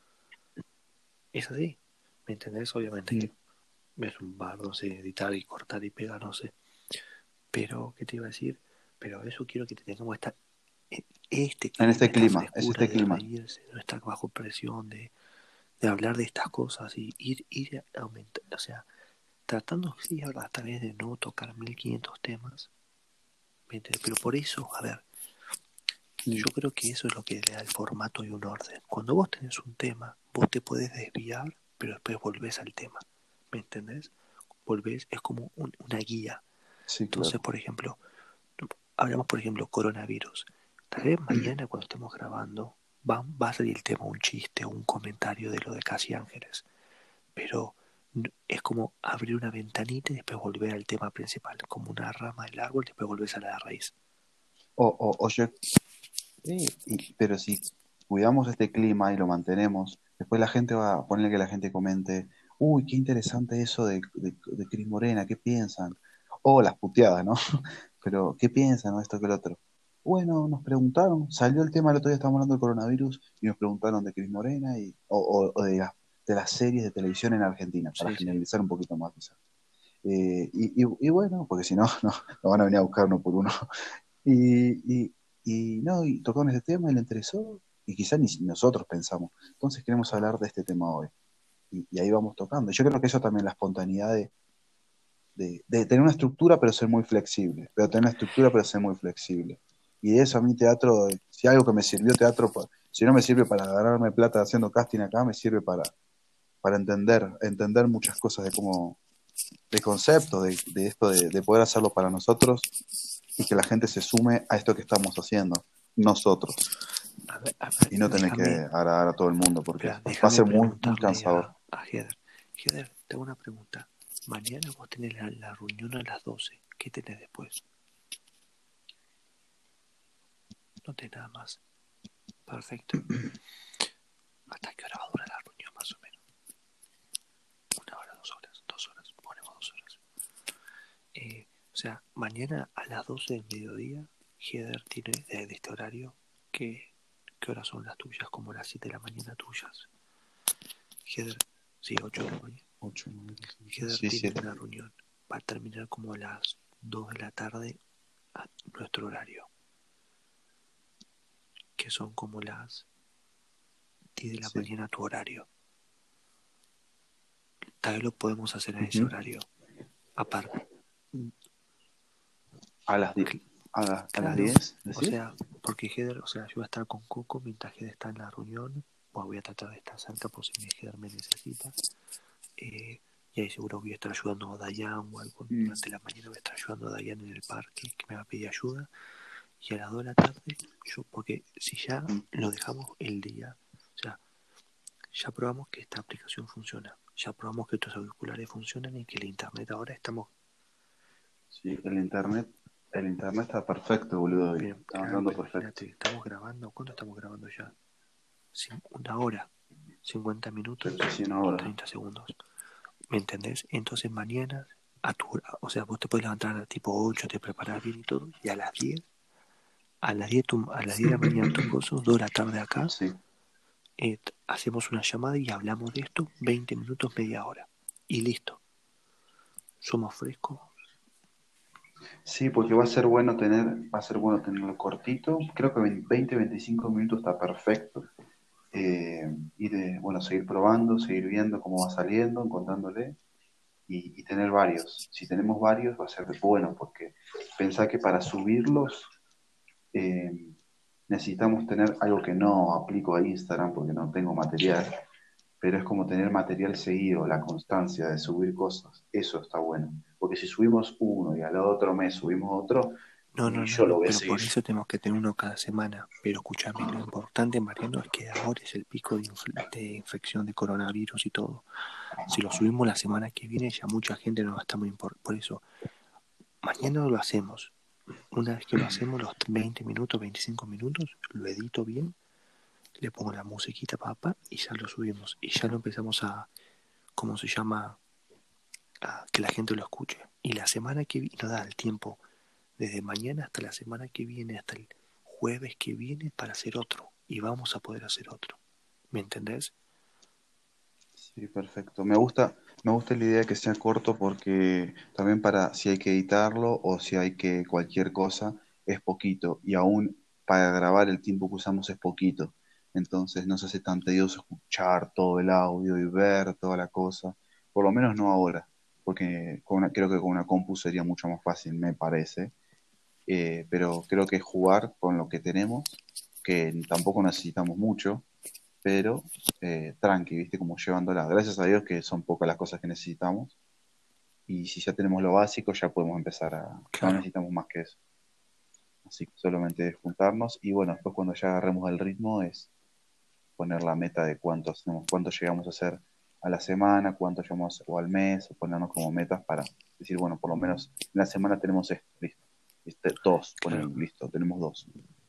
Es así. ¿Me entendés? Obviamente Mm. que es un bar, no sé, editar y cortar y pegar, no sé. Pero, ¿qué te iba a decir? Pero eso quiero que tengamos este En clima, este esta clima, es frescura este de clima. reírse, de no estar bajo presión, de hablar de estas cosas y ir aumentando, o sea, tratando, sí, ahora tal vez de no tocar 1500 temas, ¿me entiendes? Pero por eso, a ver, Mm. yo creo que eso es lo que le da el formato y un orden. Cuando vos tenés un tema, vos te podés desviar, pero después volvés al tema, ¿me entendés? Volvés, es como una guía. Sí, Entonces, claro. por ejemplo, hablamos, por ejemplo, coronavirus. Tal vez mañana cuando estemos grabando va a salir el tema, un chiste o un comentario de lo de Casi Ángeles. Pero es como abrir una ventanita y después volver al tema principal, como una rama del árbol, después volvés a la raíz. O yo, pero si cuidamos este clima y lo mantenemos, después la gente va a ponerle que la gente comente, uy, qué interesante eso de Cris Morena, ¿qué piensan? O las puteadas, ¿no? Pero, ¿qué piensan? ¿No? Esto que el otro. Bueno, nos preguntaron, salió el tema el otro día, estábamos hablando del coronavirus y nos preguntaron de Cris Morena o de las series de televisión en Argentina, para Sí, sí. generalizar un poquito más quizás. Y bueno, porque si no, no van a venir a buscar uno por uno. Y, no, y tocaron este tema y le interesó, y quizás ni nosotros pensamos. Entonces queremos hablar de este tema hoy. Y ahí vamos tocando. Yo creo que eso también, la espontaneidad de tener una estructura pero ser muy flexible. Pero tener una estructura pero ser muy flexible. Y de eso a mí teatro, si algo que me sirvió teatro, si no me sirve para ganarme plata haciendo casting acá, me sirve para entender muchas cosas de cómo, de conceptos, de esto de poder hacerlo para nosotros y que la gente se sume a esto que estamos haciendo, nosotros, A ver, y no tener que agradar a todo el mundo, porque espera, va a déjame ser muy, muy preguntarle cansador. a Heather. Heather, tengo una pregunta. Mañana vos tenés la reunión a las 12. ¿Qué tenés después? No tenés nada más. Perfecto. ¿Hasta qué hora va a durar la reunión más o menos? 1 hora, 2 horas, 2 horas. Ponemos 2 horas. O sea, mañana a las 12 del mediodía, Heather tiene de este horario, ¿qué horas son las tuyas? Como las 7 de la mañana tuyas. Heather, sí, 8 de la mañana. 8, 9, Heather sí, tiene 7. una reunión. Va a terminar como a las 2 de la tarde a nuestro horario, que son como las 10 de la Sí. mañana a tu horario. Tal vez lo podemos hacer a ese Ujú. horario. Aparte, A las 10. A las claro, 10, o ¿decís? sea, porque Heather, o sea, yo voy a estar con Coco mientras Heather está en la reunión, pues voy a tratar de estar cerca por si Heather me necesita. Y ahí seguro voy a estar ayudando a Dayan o algo. Mm. Durante la mañana voy a estar ayudando a Dayan en el parque, que me va a pedir ayuda. Y a las 2 de la tarde, yo, porque si ya Mm. lo dejamos el día, o sea, ya probamos que esta aplicación funciona, ya probamos que estos auriculares funcionan y que el internet ahora estamos. Sí, el internet está perfecto, boludo, hoy. Pero, Está claro, andando pero perfecto. imagínate, estamos grabando, ¿cuánto estamos grabando ya? 1 hora, 50 Sí, minutos casi una y hora. 30 segundos. ¿Me entendés? Entonces mañana, o sea, vos te puedes levantar a tipo 8, te preparás bien y todo, y a las 10 de la mañana tu coso, 2 de la tarde acá, Sí. hacemos una llamada y hablamos de esto 20 minutos, media hora. Y listo. Somos frescos. Sí, porque va a ser bueno tenerlo cortito. Creo que 20, 25 minutos está perfecto. Bueno, seguir probando, seguir viendo cómo va saliendo, encontrándole y tener varios. Si tenemos varios va a ser bueno, porque pensá que para subirlos eh, necesitamos tener algo que no aplico a Instagram porque no tengo material, pero es como tener material seguido, la constancia de subir cosas. Eso está bueno. Porque si subimos uno y al otro mes subimos otro, No, ni no, no, yo lo no, voy a pero seguir. por eso tenemos que tener uno cada semana. Pero escúchame, lo importante, Mariano, es que ahora es el pico de infección de coronavirus y todo. Si lo subimos la semana que viene, ya mucha gente no va a estar muy por eso. Mañana lo hacemos. Una vez que lo hacemos, los 20 minutos, 25 minutos, lo edito bien, le pongo la musiquita, papá, y ya lo subimos. Y ya lo empezamos a, ¿cómo se llama? A que la gente lo escuche. Y la semana que viene, nos da el tiempo desde mañana hasta la semana que viene, hasta el jueves que viene, para hacer otro. Y vamos a poder hacer otro. ¿Me entendés? Sí, perfecto. Me gusta la idea de que sea corto porque también para si hay que editarlo o si hay que cualquier cosa es poquito y aún para grabar el tiempo que usamos es poquito. Entonces no se hace tan tedioso escuchar todo el audio y ver toda la cosa. Por lo menos no ahora, porque creo que con una compu sería mucho más fácil, me parece. Pero creo que jugar con lo que tenemos, que tampoco necesitamos mucho pero tranqui, ¿viste? Como llevándola. Gracias a Dios que son pocas las cosas que necesitamos y si ya tenemos lo básico ya podemos empezar no Claro. necesitamos más que eso. Así que solamente es juntarnos y bueno, después cuando ya agarremos el ritmo es poner la meta de cuánto hacemos, cuánto llegamos a hacer a la semana, cuánto llegamos o al mes, o ponernos como metas para decir, bueno, por lo menos en la semana tenemos esto, listo. Dos, poner Claro. listo, tenemos dos.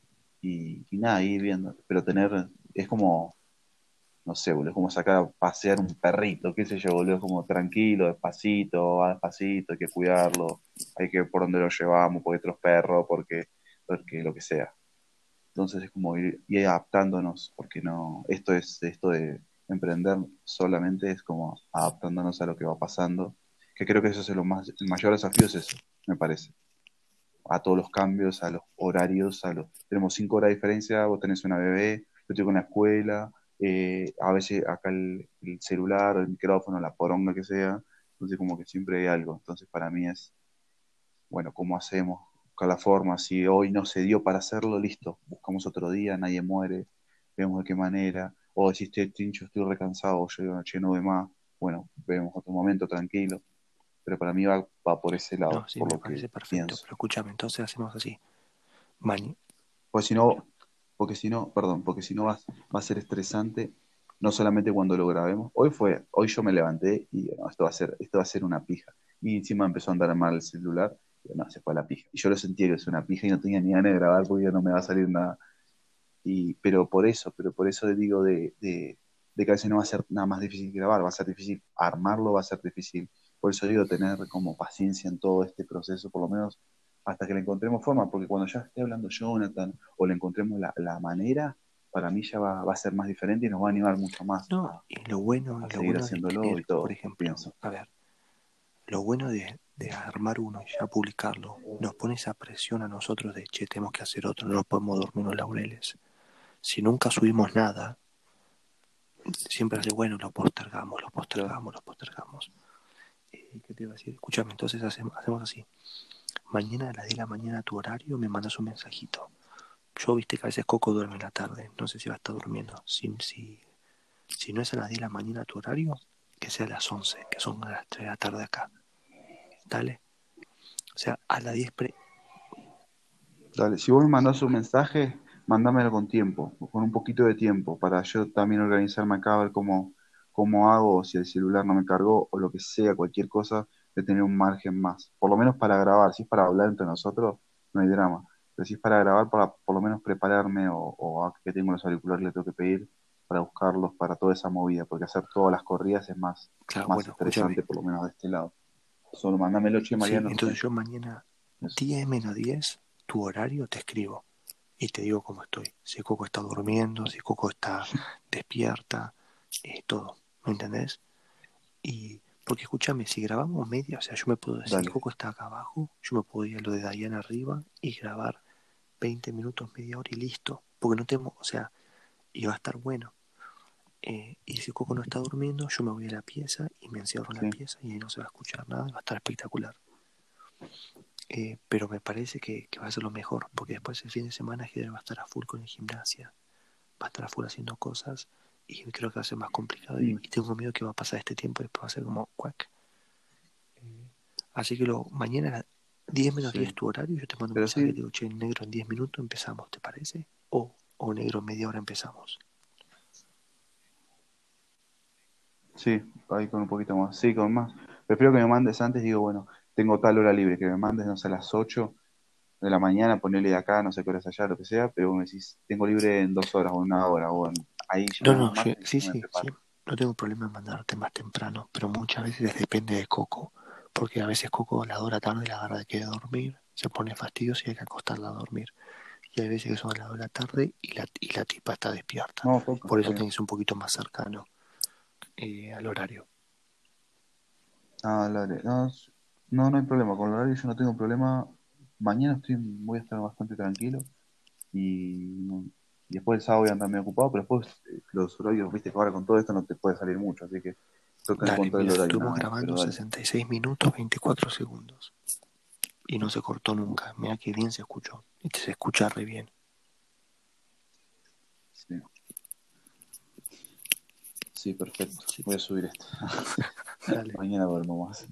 Y nada, ir viendo, pero es como no sé, boludo, es como sacar a pasear un perrito, qué sé yo, boludo, es como tranquilo, despacito, va despacito, hay que cuidarlo, hay que ver por dónde lo llevamos, porque otros perros, porque lo que sea. Entonces es como ir adaptándonos, porque no, esto de emprender solamente es como adaptándonos a lo que va pasando, que creo que eso es el mayor desafío es eso, me parece. A todos los cambios, a los horarios, tenemos 5 horas de diferencia, vos tenés una bebé, yo estoy con la escuela, a veces acá el celular, el micrófono, la poronga que sea, entonces como que siempre hay algo. Entonces para mí es, bueno, ¿cómo hacemos? Buscar la forma, si hoy no se dio para hacerlo, listo, buscamos otro día, nadie muere, vemos de qué manera, o si estoy tincho, estoy recansado, o yo anoche no de más, bueno, vemos otro momento tranquilo, pero para mí va por ese No, lado, sí, por me lo que parece perfecto. pienso. Pero escúchame, entonces hacemos así. Pues si no, perdón, porque si no va a ser estresante, no solamente cuando lo grabemos. Hoy yo me levanté y no, esto va a ser una pija. Y encima empezó a andar mal el celular, y no, se fue a la pija. Y yo lo sentía que es una pija y no tenía ni ganas de grabar porque ya no me va a salir nada. Pero por eso le digo de que a veces no va a ser nada más difícil grabar, va a ser difícil armarlo, va a ser difícil. Por eso digo tener como paciencia en todo este proceso, por lo menos hasta que le encontremos forma, porque cuando ya esté hablando Jonathan o le encontremos la manera, para mí ya va a ser más diferente y nos va a animar mucho más No, y a lo seguir bueno de haciéndolo tener, y por todo, ejemplo, pienso. a ver, lo bueno de armar uno y ya publicarlo, nos pone esa presión a nosotros de, che, tenemos que hacer otro, no nos podemos dormir los laureles. Si nunca subimos nada, siempre hace, bueno, lo postergamos, lo Claro. postergamos, lo postergamos. ¿Qué te iba a decir? Escúchame, entonces hacemos así. Mañana a las 10 de la mañana a tu horario me mandas un mensajito. Yo viste que a veces Coco duerme en la tarde, no sé si va a estar durmiendo. Si no es a las 10 de la mañana a tu horario, que sea a las 11, que son a las 3 de la tarde acá. Dale. O sea, a las 10 Dale, si vos me mandás un mensaje, mándamelo con tiempo, con un poquito de tiempo, para yo también organizarme acá, a ver cómo hago, si el celular no me cargó o lo que sea, cualquier cosa, de tener un margen más. Por lo menos para grabar, si es para hablar entre nosotros, no hay drama. Pero si es para grabar, para por lo menos prepararme o a que tengo los auriculares le tengo que pedir para buscarlos, para toda esa movida, porque hacer todas las corridas es claro, más bueno, escúchame. estresante, por lo menos de este lado. Solo mándamelo, che, Sí, Mariano. entonces yo mañana Eso. 10 menos 10 tu horario, te escribo y te digo cómo estoy. Si Coco está durmiendo, si Coco está despierta, todo. ¿Me entendés? Y porque escúchame, si grabamos media, o sea, yo me puedo decir, Dale. Coco está acá abajo, yo me puedo ir a lo de Diana arriba y grabar 20 minutos, media hora y listo. Porque no tengo, o sea, y va a estar bueno. Y si Coco no está durmiendo, yo me voy a la pieza y me encierro en la Sí. pieza y ahí no se va a escuchar nada, va a estar espectacular. Pero me parece que va a ser lo mejor, porque después el fin de semana Gider va a estar a full con el gimnasia, va a estar a full haciendo cosas y creo que va a ser más complicado Mm, y tengo miedo que va a pasar este tiempo y después va a ser como cuac. Así que mañana a las 10 menos 10 sí. tu horario, yo te mando un Pero mensaje, te sí, digo, che, negro en 10 minutos empezamos, ¿te parece? O negro en media hora empezamos. sí, ahí con un poquito más. Sí, con más. Prefiero que me mandes antes, digo, bueno, tengo tal hora libre, que me mandes, no sé, a las 8 de la mañana, ponerle de acá, no sé qué hora es allá, lo que sea, pero vos me decís, tengo libre en 2 horas o en 1 hora, ahí ya No, me no, mandas y sí, yo me sí, sí, preparo. no tengo problema en mandarte más temprano, pero muchas veces depende de Coco, porque a veces Coco a las 2 de la tarde la agarra de que dormir, se pone fastidioso y hay que acostarla a dormir. Y hay veces que son a las 2 de la tarde y la tipa está despierta. No, poco, Por está eso bien. tenés un poquito más cercano al horario. Ah, dale. No, no, no hay problema. Con el horario yo no tengo problema. Mañana voy a estar bastante tranquilo y, y después el sábado voy a andar medio ocupado, pero después los horarios, viste que ahora con todo esto no te puede salir mucho, así que toca Dale, encontrar el mira, horario estuvimos nada más, grabando pero dale. 66 minutos 24 segundos y no se cortó nunca. Mira que bien se escuchó y se escucha re bien. Sí, sí, perfecto. Sí, Voy a subir esto. dale, Mañana duermo más.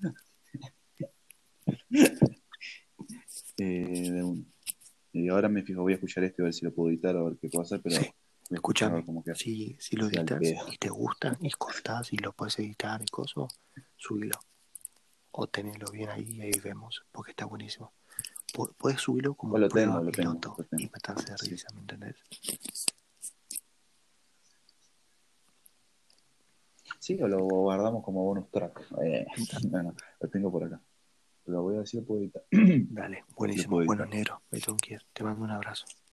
De un- y ahora me fijo, voy a escuchar esto y a ver si lo puedo editar, a ver qué puedo hacer, sí. pero voy a escuchar a ver Escúchame, cómo queda. si lo Así al editas pedo. y te gusta y cortás y lo puedes editar y cosas, subilo. O tenelo bien ahí y ahí vemos, porque está buenísimo. Puedes subirlo como Pues lo prueba tengo, lo tengo, piloto lo y tengo. matarse de Sí, risa, ¿me entendés? sí, o lo guardamos como bonus track. Dale, Bueno, lo tengo por acá. Lo voy a decir, lo puedo editar. dale, Lo buenísimo. puedo Bueno, editar. negro, me tengo que ir. Te mando un abrazo.